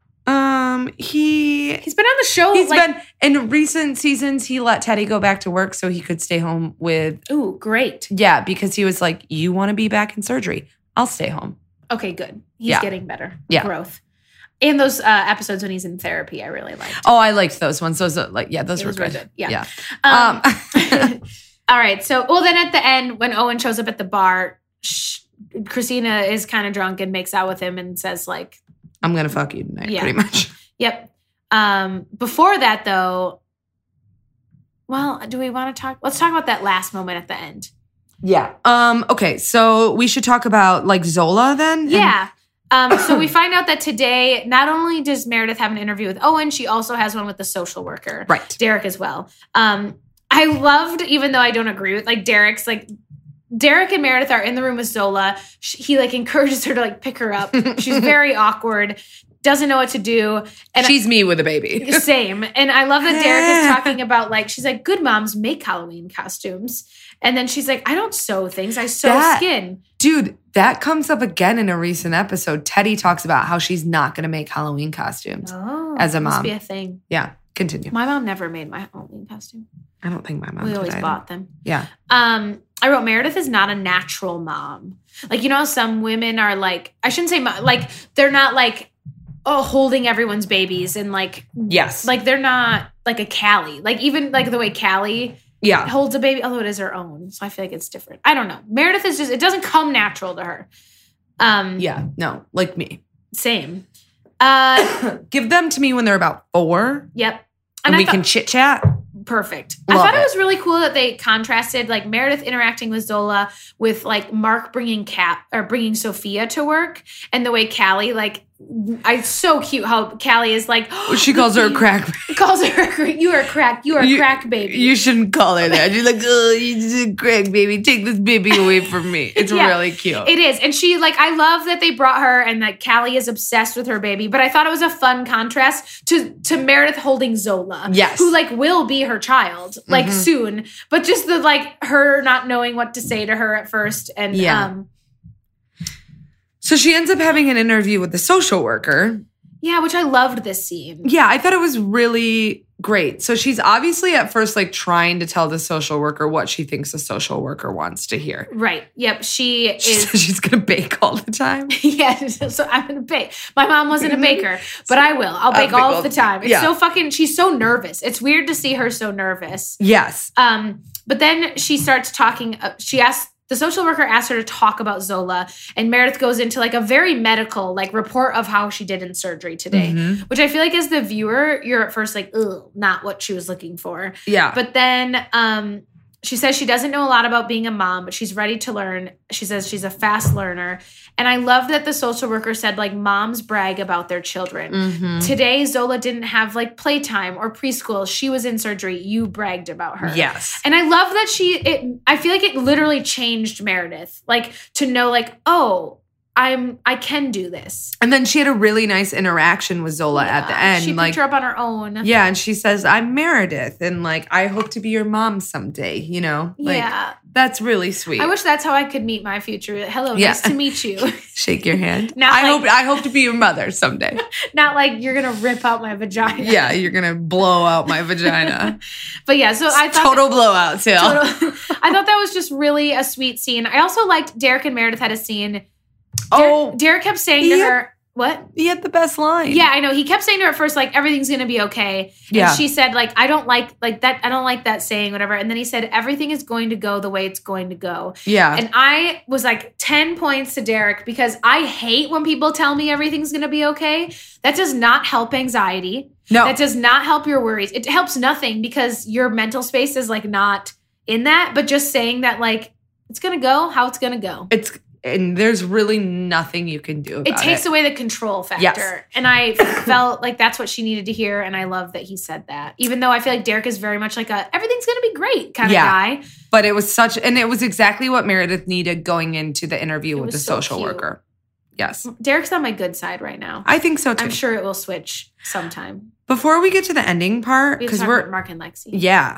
He's been on the show. He's been in recent seasons. He let Teddy go back to work so he could stay home with. Ooh, great. Yeah, because he was like, "You want to be back in surgery? I'll stay home." Okay, good. He's getting better. Yeah, growth. And those episodes when he's in therapy, I really liked. Oh, I liked those ones. Those were good. Really good. Yeah. All right. So, well, then at the end, when Owen shows up at the bar, Christina is kind of drunk and makes out with him and says, like, I'm going to fuck you tonight, pretty much. Yep. Before that, though, well, do we want to talk? Let's talk about that last moment at the end. Yeah. Okay, so we should talk about, like, Zola then? Yeah. So we find out that today, not only does Meredith have an interview with Owen, she also has one with the social worker. Right. Derek as well. I loved, even though I don't agree with, like, Derek and Meredith are in the room with Zola. He, like, encourages her to, like, pick her up. She's very awkward, doesn't know what to do. And she's me with a baby. Same. And I love that Derek is talking about, like, she's like, good moms make Halloween costumes. And then she's like, I don't sew things. I sew skin. Dude, that comes up again in a recent episode. Teddy talks about how she's not going to make Halloween costumes as a mom. Must be a thing. Yeah, continue. My mom never made my Halloween costume. I don't think my mom We always bought them. Yeah. I wrote, Meredith is not a natural mom. Like, you know, some women are like, I shouldn't say, like, they're not like, holding everyone's babies and like, yes. Like, they're not like a Callie. Like, even like the way Callie holds a baby, although it is her own. So I feel like it's different. I don't know. Meredith is just, it doesn't come natural to her. Yeah, no, like me. Same. Give them to me when they're about 4. Yep. And we can chit chat. Perfect. Love I thought it was really cool that they contrasted like Meredith interacting with Zola with like Mark bringing Sophia to work, and the way Callie, like, it's so cute how Callie is like, she calls her a crack. Calls her, you are a crack baby. You shouldn't call her that. She's like, oh, you're a crack baby. Take this baby away from me. It's really cute. It is. And she, like, I love that they brought her and that Callie is obsessed with her baby. But I thought it was a fun contrast to Meredith holding Zola. Yes. Who, like, will be her child, like, soon. But just the, like, her not knowing what to say to her at first. And, so she ends up having an interview with the social worker. Yeah, which I loved this scene. Yeah, I thought it was really great. So she's obviously at first like trying to tell the social worker what she thinks the social worker wants to hear. Right. Yep. She's going to bake all the time. Yeah. So I'm going to bake. My mom wasn't a baker, but I will. I'll bake all of the time. It's so fucking, she's so nervous. It's weird to see her so nervous. Yes. But then she starts talking. The social worker asked her to talk about Zola, and Meredith goes into like a very medical like report of how she did in surgery today, which I feel like as the viewer, you're at first like, ugh, not what she was looking for. Yeah. But then she says she doesn't know a lot about being a mom, but she's ready to learn. She says she's a fast learner. And I love that the social worker said, like, moms brag about their children. Today, Zola didn't have, like, playtime or preschool. She was in surgery. You bragged about her. Yes. And I love that I feel like it literally changed Meredith. Like, to know, like, oh, I can do this. And then she had a really nice interaction with Zola at the end. She picked her up on her own. Yeah, and she says, I'm Meredith, and like, I hope to be your mom someday, you know? Like, that's really sweet. I wish that's how I could meet my future. Hello, nice to meet you. Shake your hand. I hope to be your mother someday. Not like you're going to rip out my vagina. Yeah, you're going to blow out my vagina. But yeah, so I thought... Total blowout, too. I thought that was just really a sweet scene. I also liked Derek and Meredith had a scene... Derek kept saying to her, what? He had the best line. Yeah, I know. He kept saying to her at first, like, everything's going to be okay. And she said, like, I don't like that. I don't like that saying, whatever. And then he said, everything is going to go the way it's going to go. Yeah. And I was like 10 points to Derek because I hate when people tell me everything's going to be okay. That does not help anxiety. No. That does not help your worries. It helps nothing because your mental space is, like, not in that. But just saying that, like, it's going to go how it's going to go. And there's really nothing you can do about it. It takes away the control factor. Yes. And I felt like that's what she needed to hear. And I love that he said that. Even though I feel like Derek is very much like everything's going to be great kind of guy. But it was it was exactly what Meredith needed going into the interview with the social worker. Yes. Derek's on my good side right now. I think so too. I'm sure it will switch sometime. Before we get to the ending part, because we're Mark and Lexi. Yeah.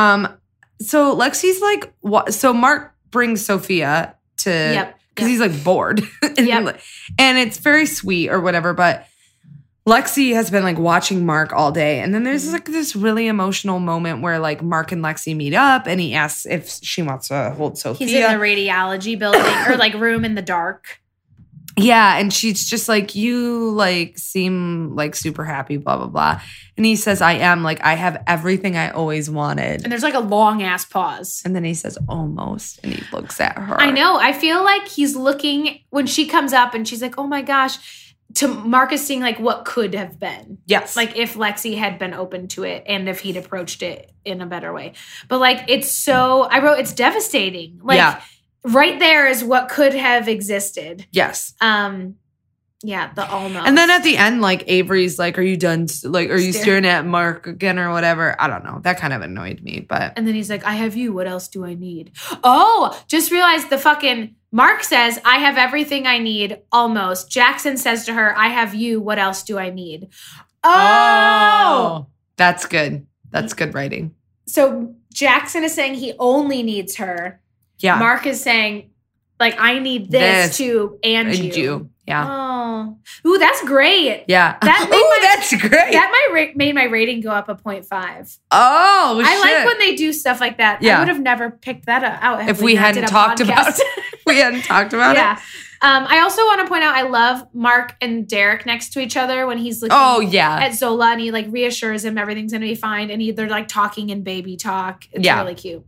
So Lexi's like, so Mark brings Sophia to, because he's like bored. And it's very sweet or whatever, but Lexi has been like watching Mark all day. And then there's like this really emotional moment where like Mark and Lexi meet up and he asks if she wants to hold Sophia. He's in the radiology building or like room in the dark. Yeah, and she's just like, you like seem like super happy, blah, blah, blah. And he says, I am, like, I have everything I always wanted. And there's like a long ass pause. And then he says, almost. And he looks at her. I know. I feel like he's looking when she comes up and she's like, oh my gosh, to Marcus seeing like what could have been. Yes. Like if Lexi had been open to it and if he'd approached it in a better way. But like, it's devastating. Like right there is what could have existed. Yes. Yeah, the almost. And then at the end, like Avery's like, are you done? Like, are you staring at Mark again or whatever? I don't know. That kind of annoyed me, but. And then he's like, I have you. What else do I need? Oh, just realized the fucking Mark says, I have everything I need almost. Jackson says to her, I have you. What else do I need? Oh, that's good. That's good writing. So Jackson is saying he only needs her. Yeah. Mark is saying, like, I need this too, and you. Yeah. Oh. Ooh, that's great. Yeah. That's great. That made my rating go up 0.5. Oh, I like when they do stuff like that. Yeah. I would have never picked that out if we hadn't talked about it. We hadn't talked about it. I also want to point out, I love Mark and Derek next to each other when he's looking at Zola and he like reassures him everything's going to be fine. And they're like talking in baby talk. It's really cute.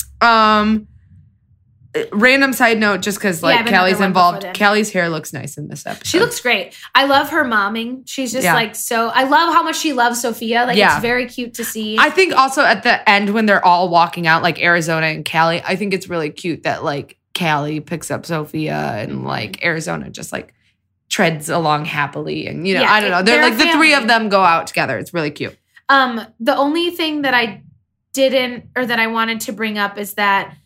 Random side note, just because like Callie's involved. Callie's hair looks nice in this episode. She looks great. I love her momming. She's just like so. I love how much she loves Sophia. Like it's very cute to see. I think also at the end when they're all walking out, like Arizona and Callie, I think it's really cute that like Callie picks up Sophia and like Arizona just like treads along happily, and I don't know. They're like the three of them go out together. It's really cute. The only thing that I didn't or that I wanted to bring up is that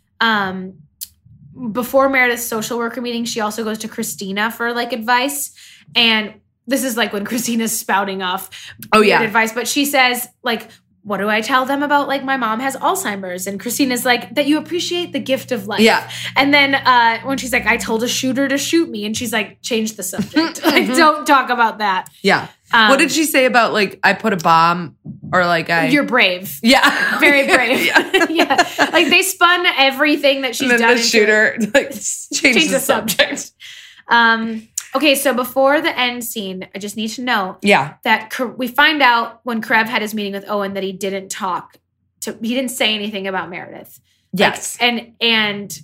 before Meredith's social worker meeting, she also goes to Christina for like advice. And this is like when Christina's spouting off weird advice. But she says like, what do I tell them about like my mom has Alzheimer's? And Christina's like, that you appreciate the gift of life. Yeah. And then when she's like, I told a shooter to shoot me. And she's like, change the subject. Like, don't talk about that. Yeah. What did she say about like, I put a bomb or like You're brave. Yeah. Very brave. Yeah. Like they spun everything that she's and then done. The shooter like change the subject. Okay, so before the end scene, I just need to know that we find out when Karev had his meeting with Owen that he didn't he didn't say anything about Meredith. Yes. Like, and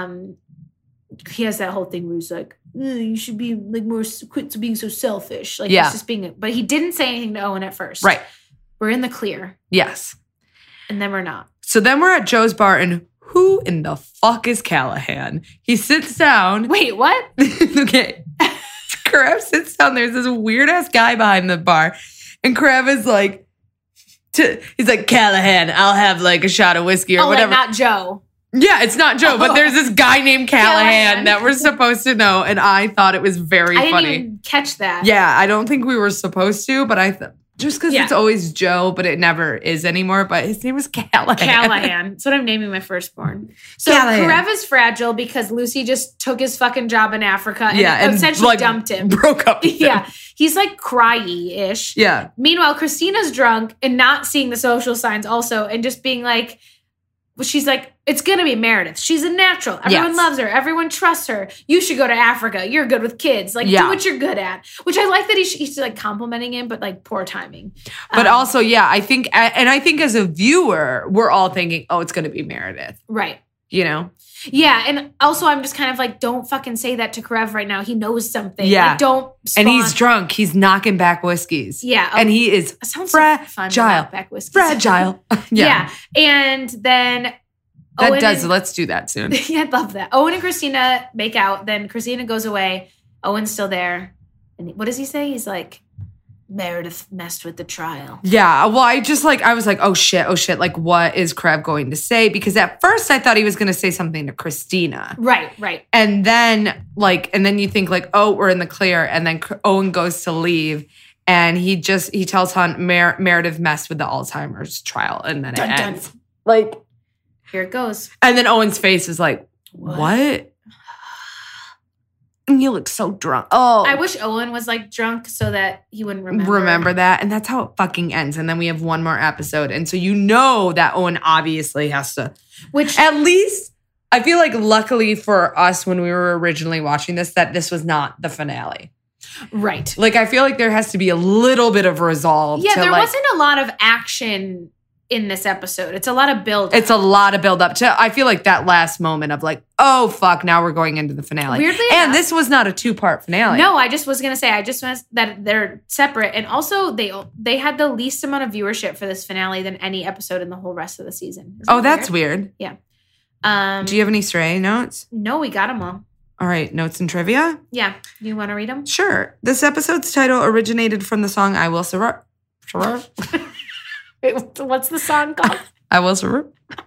he has that whole thing where he's like, you should be like more quit being so selfish. Like he's just being, but he didn't say anything to Owen at first. Right. We're in the clear. Yes. And then we're not. So then we're at Joe's bar and who in the fuck is Callahan? He sits down. Wait, what? Okay. Karev sits down. There's this weird ass guy behind the bar. And Karev is like, he's like, Callahan, I'll have like a shot of whiskey or whatever. Like not Joe. Yeah, it's not Joe, but there's this guy named Callahan that we're supposed to know. And I thought it was very funny. I didn't even catch that. Yeah, I don't think we were supposed to, but I thought. Just because it's always Joe, but it never is anymore. But his name was Callahan. Callahan. That's what I'm naming my firstborn. So Karev is fragile because Lucy just took his fucking job in Africa and essentially like, dumped him. Broke up with him. He's like cryy-ish. Yeah. Meanwhile, Christina's drunk and not seeing the social signs also and just being like, she's like, it's going to be Meredith. She's a natural. Everyone loves her. Everyone trusts her. You should go to Africa. You're good with kids. Like, do what you're good at. Which I like that he's like complimenting him, but like poor timing. But also, I think as a viewer, we're all thinking, oh, it's going to be Meredith. Right. You know? Yeah. And also, I'm just kind of like, don't fucking say that to Karev right now. He knows something. Yeah. Like, don't spawn. And he's drunk. He's knocking back whiskeys. Yeah. And he is fragile. So fun to knock back whiskeys. Fragile. Yeah. And then... Let's do that soon. Yeah, I'd love that. Owen and Christina make out. Then Christina goes away. Owen's still there. And what does he say? He's like, Meredith messed with the trial. Yeah. Well, I was like, oh shit. Like, what is Karev going to say? Because at first I thought he was going to say something to Christina. Right. And then you think like, oh, we're in the clear. And then Owen goes to leave. And he tells Hunt Meredith messed with the Alzheimer's trial. And then it ends. Like... Here it goes. And then Owen's face is like, what? And you look so drunk. Oh. I wish Owen was like drunk so that he wouldn't remember that. And that's how it fucking ends. And then we have one more episode. And so you know that Owen obviously has to at least I feel like luckily for us when we were originally watching this, that this was not the finale. Right. Like, I feel like there has to be a little bit of resolve. Yeah, to there like, wasn't a lot of action in this episode. It's a lot of build. It's a lot of build up to, I feel like that last moment of like, oh, fuck, now we're going into the finale. Weirdly and enough- this was not a 2-part finale. No, I just was going to say, that they're separate. And also, they had the least amount of viewership for this finale than any episode in the whole rest of the season. Oh, that's weird. Yeah. Do you have any stray notes? No, we got them all. All right, notes and trivia? Yeah. Do you want to read them? Sure. This episode's title originated from the song I Will Survive. Wait, what's the song called? I Will Survive.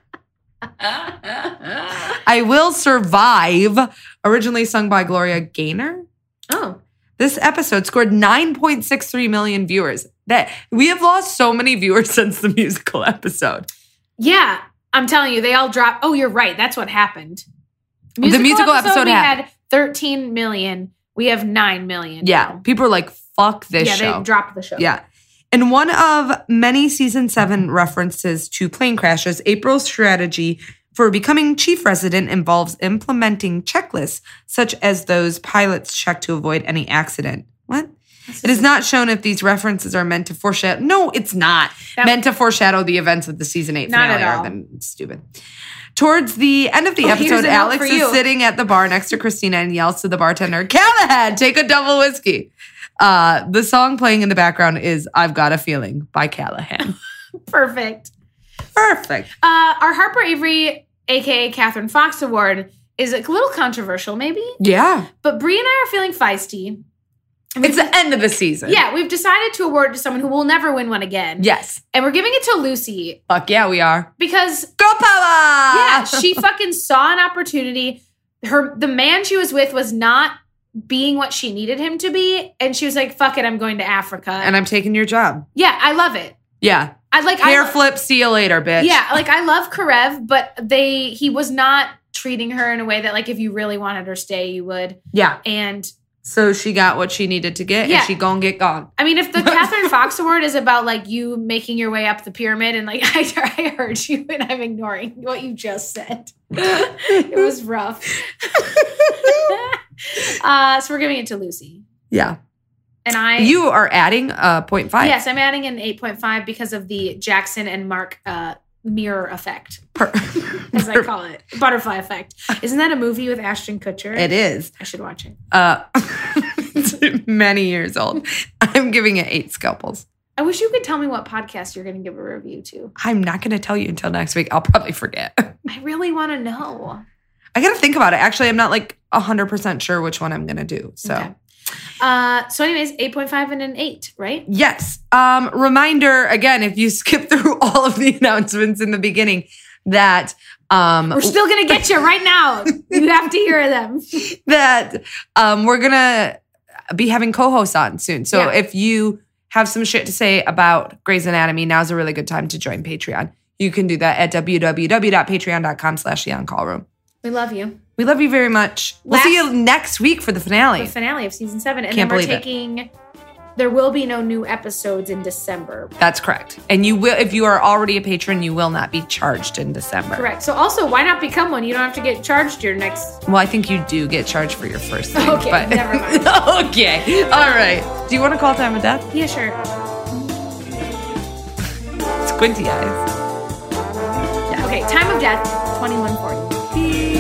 I Will Survive, originally sung by Gloria Gaynor. Oh. This episode scored 9.63 million viewers. That we have lost so many viewers since the musical episode. Yeah. I'm telling you, they all dropped. Oh, you're right. That's what happened. The musical episode we happened. had 13 million. We have 9 million. Yeah. now. People are like, fuck this show. Yeah, they dropped the show. Yeah. In one of many season 7 references to plane crashes, April's strategy for becoming chief resident involves implementing checklists, such as those pilots check to avoid any accident. What? It is not shown if these references are meant to foreshadow. No, it's not meant to foreshadow the events of the season 8 Not finale. at all. Then stupid. Towards the end of the here's episode, a note Alex for is you. sitting at the bar next to Christina and yells to the bartender, "Callahan, take a double whiskey." The song playing in the background is "I've Got a Feeling" by Callahan. Perfect. Perfect. Our Harper Avery, a.k.a. Catherine Fox Award, is a little controversial maybe. Yeah. But Brie and I are feeling feisty. It's the end of the season. Yeah, we've decided to award it to someone who will never win one again. Yes. And we're giving it to Lucy Fuck yeah, we are. because Girl power! yeah, she fucking saw an opportunity. The man she was with was not being what she needed him to be, and she was like, "Fuck it, I'm going to Africa." And I'm taking your job. Yeah, I love it. Yeah. Hair flip, see you later, bitch. Yeah, like I love Karev, but he was not treating her in a way that like if you really wanted her to stay, you would. Yeah. And So she got what she needed to get, Yeah. and she gonna get gone. I mean, if the Catherine Fox Award is about like you making your way up the pyramid, and like I heard you, and I'm ignoring what you just said. It was rough. So we're giving it to Lucy, Yeah. and You are adding 0.5. Yes, I'm adding an 8.5 because of the Jackson and Mark mirror effect, as I call it, butterfly effect. Isn't that a movie with Ashton Kutcher? It is. I should watch it. It's many years old. I'm giving it 8 scalpels. I wish you could tell me what podcast you're going to give a review to. I'm not going to tell you until next week. I'll probably forget. I really want to know. I got to think about it. Actually, I'm not like 100% sure which one I'm going to do. So. Okay. So anyways, 8.5 and an 8, right? Yes. Reminder, again, if you skip through all of the announcements in the beginning, that We're still going to get you right now. You have to hear them. we're going to be having co-hosts on soon. So Yeah. if you have some shit to say about Grey's Anatomy, now's a really good time to join Patreon. You can do that at www.patreon.com/theoncallroom. We love you. We love you very much. We'll see you next week for the finale. The finale of season 7. And Can't then we're believe it. taking... There will be no new episodes in December. That's correct. And you will, if you are already a patron, you will not be charged in December. Correct. So also, why not become one? You don't have to get charged your next... Well, I think you do get charged for your first thing. Okay, but never mind. Okay. All right. Do you want to call time of death? Yeah, sure. Squinty eyes. Okay, time of death, 2140.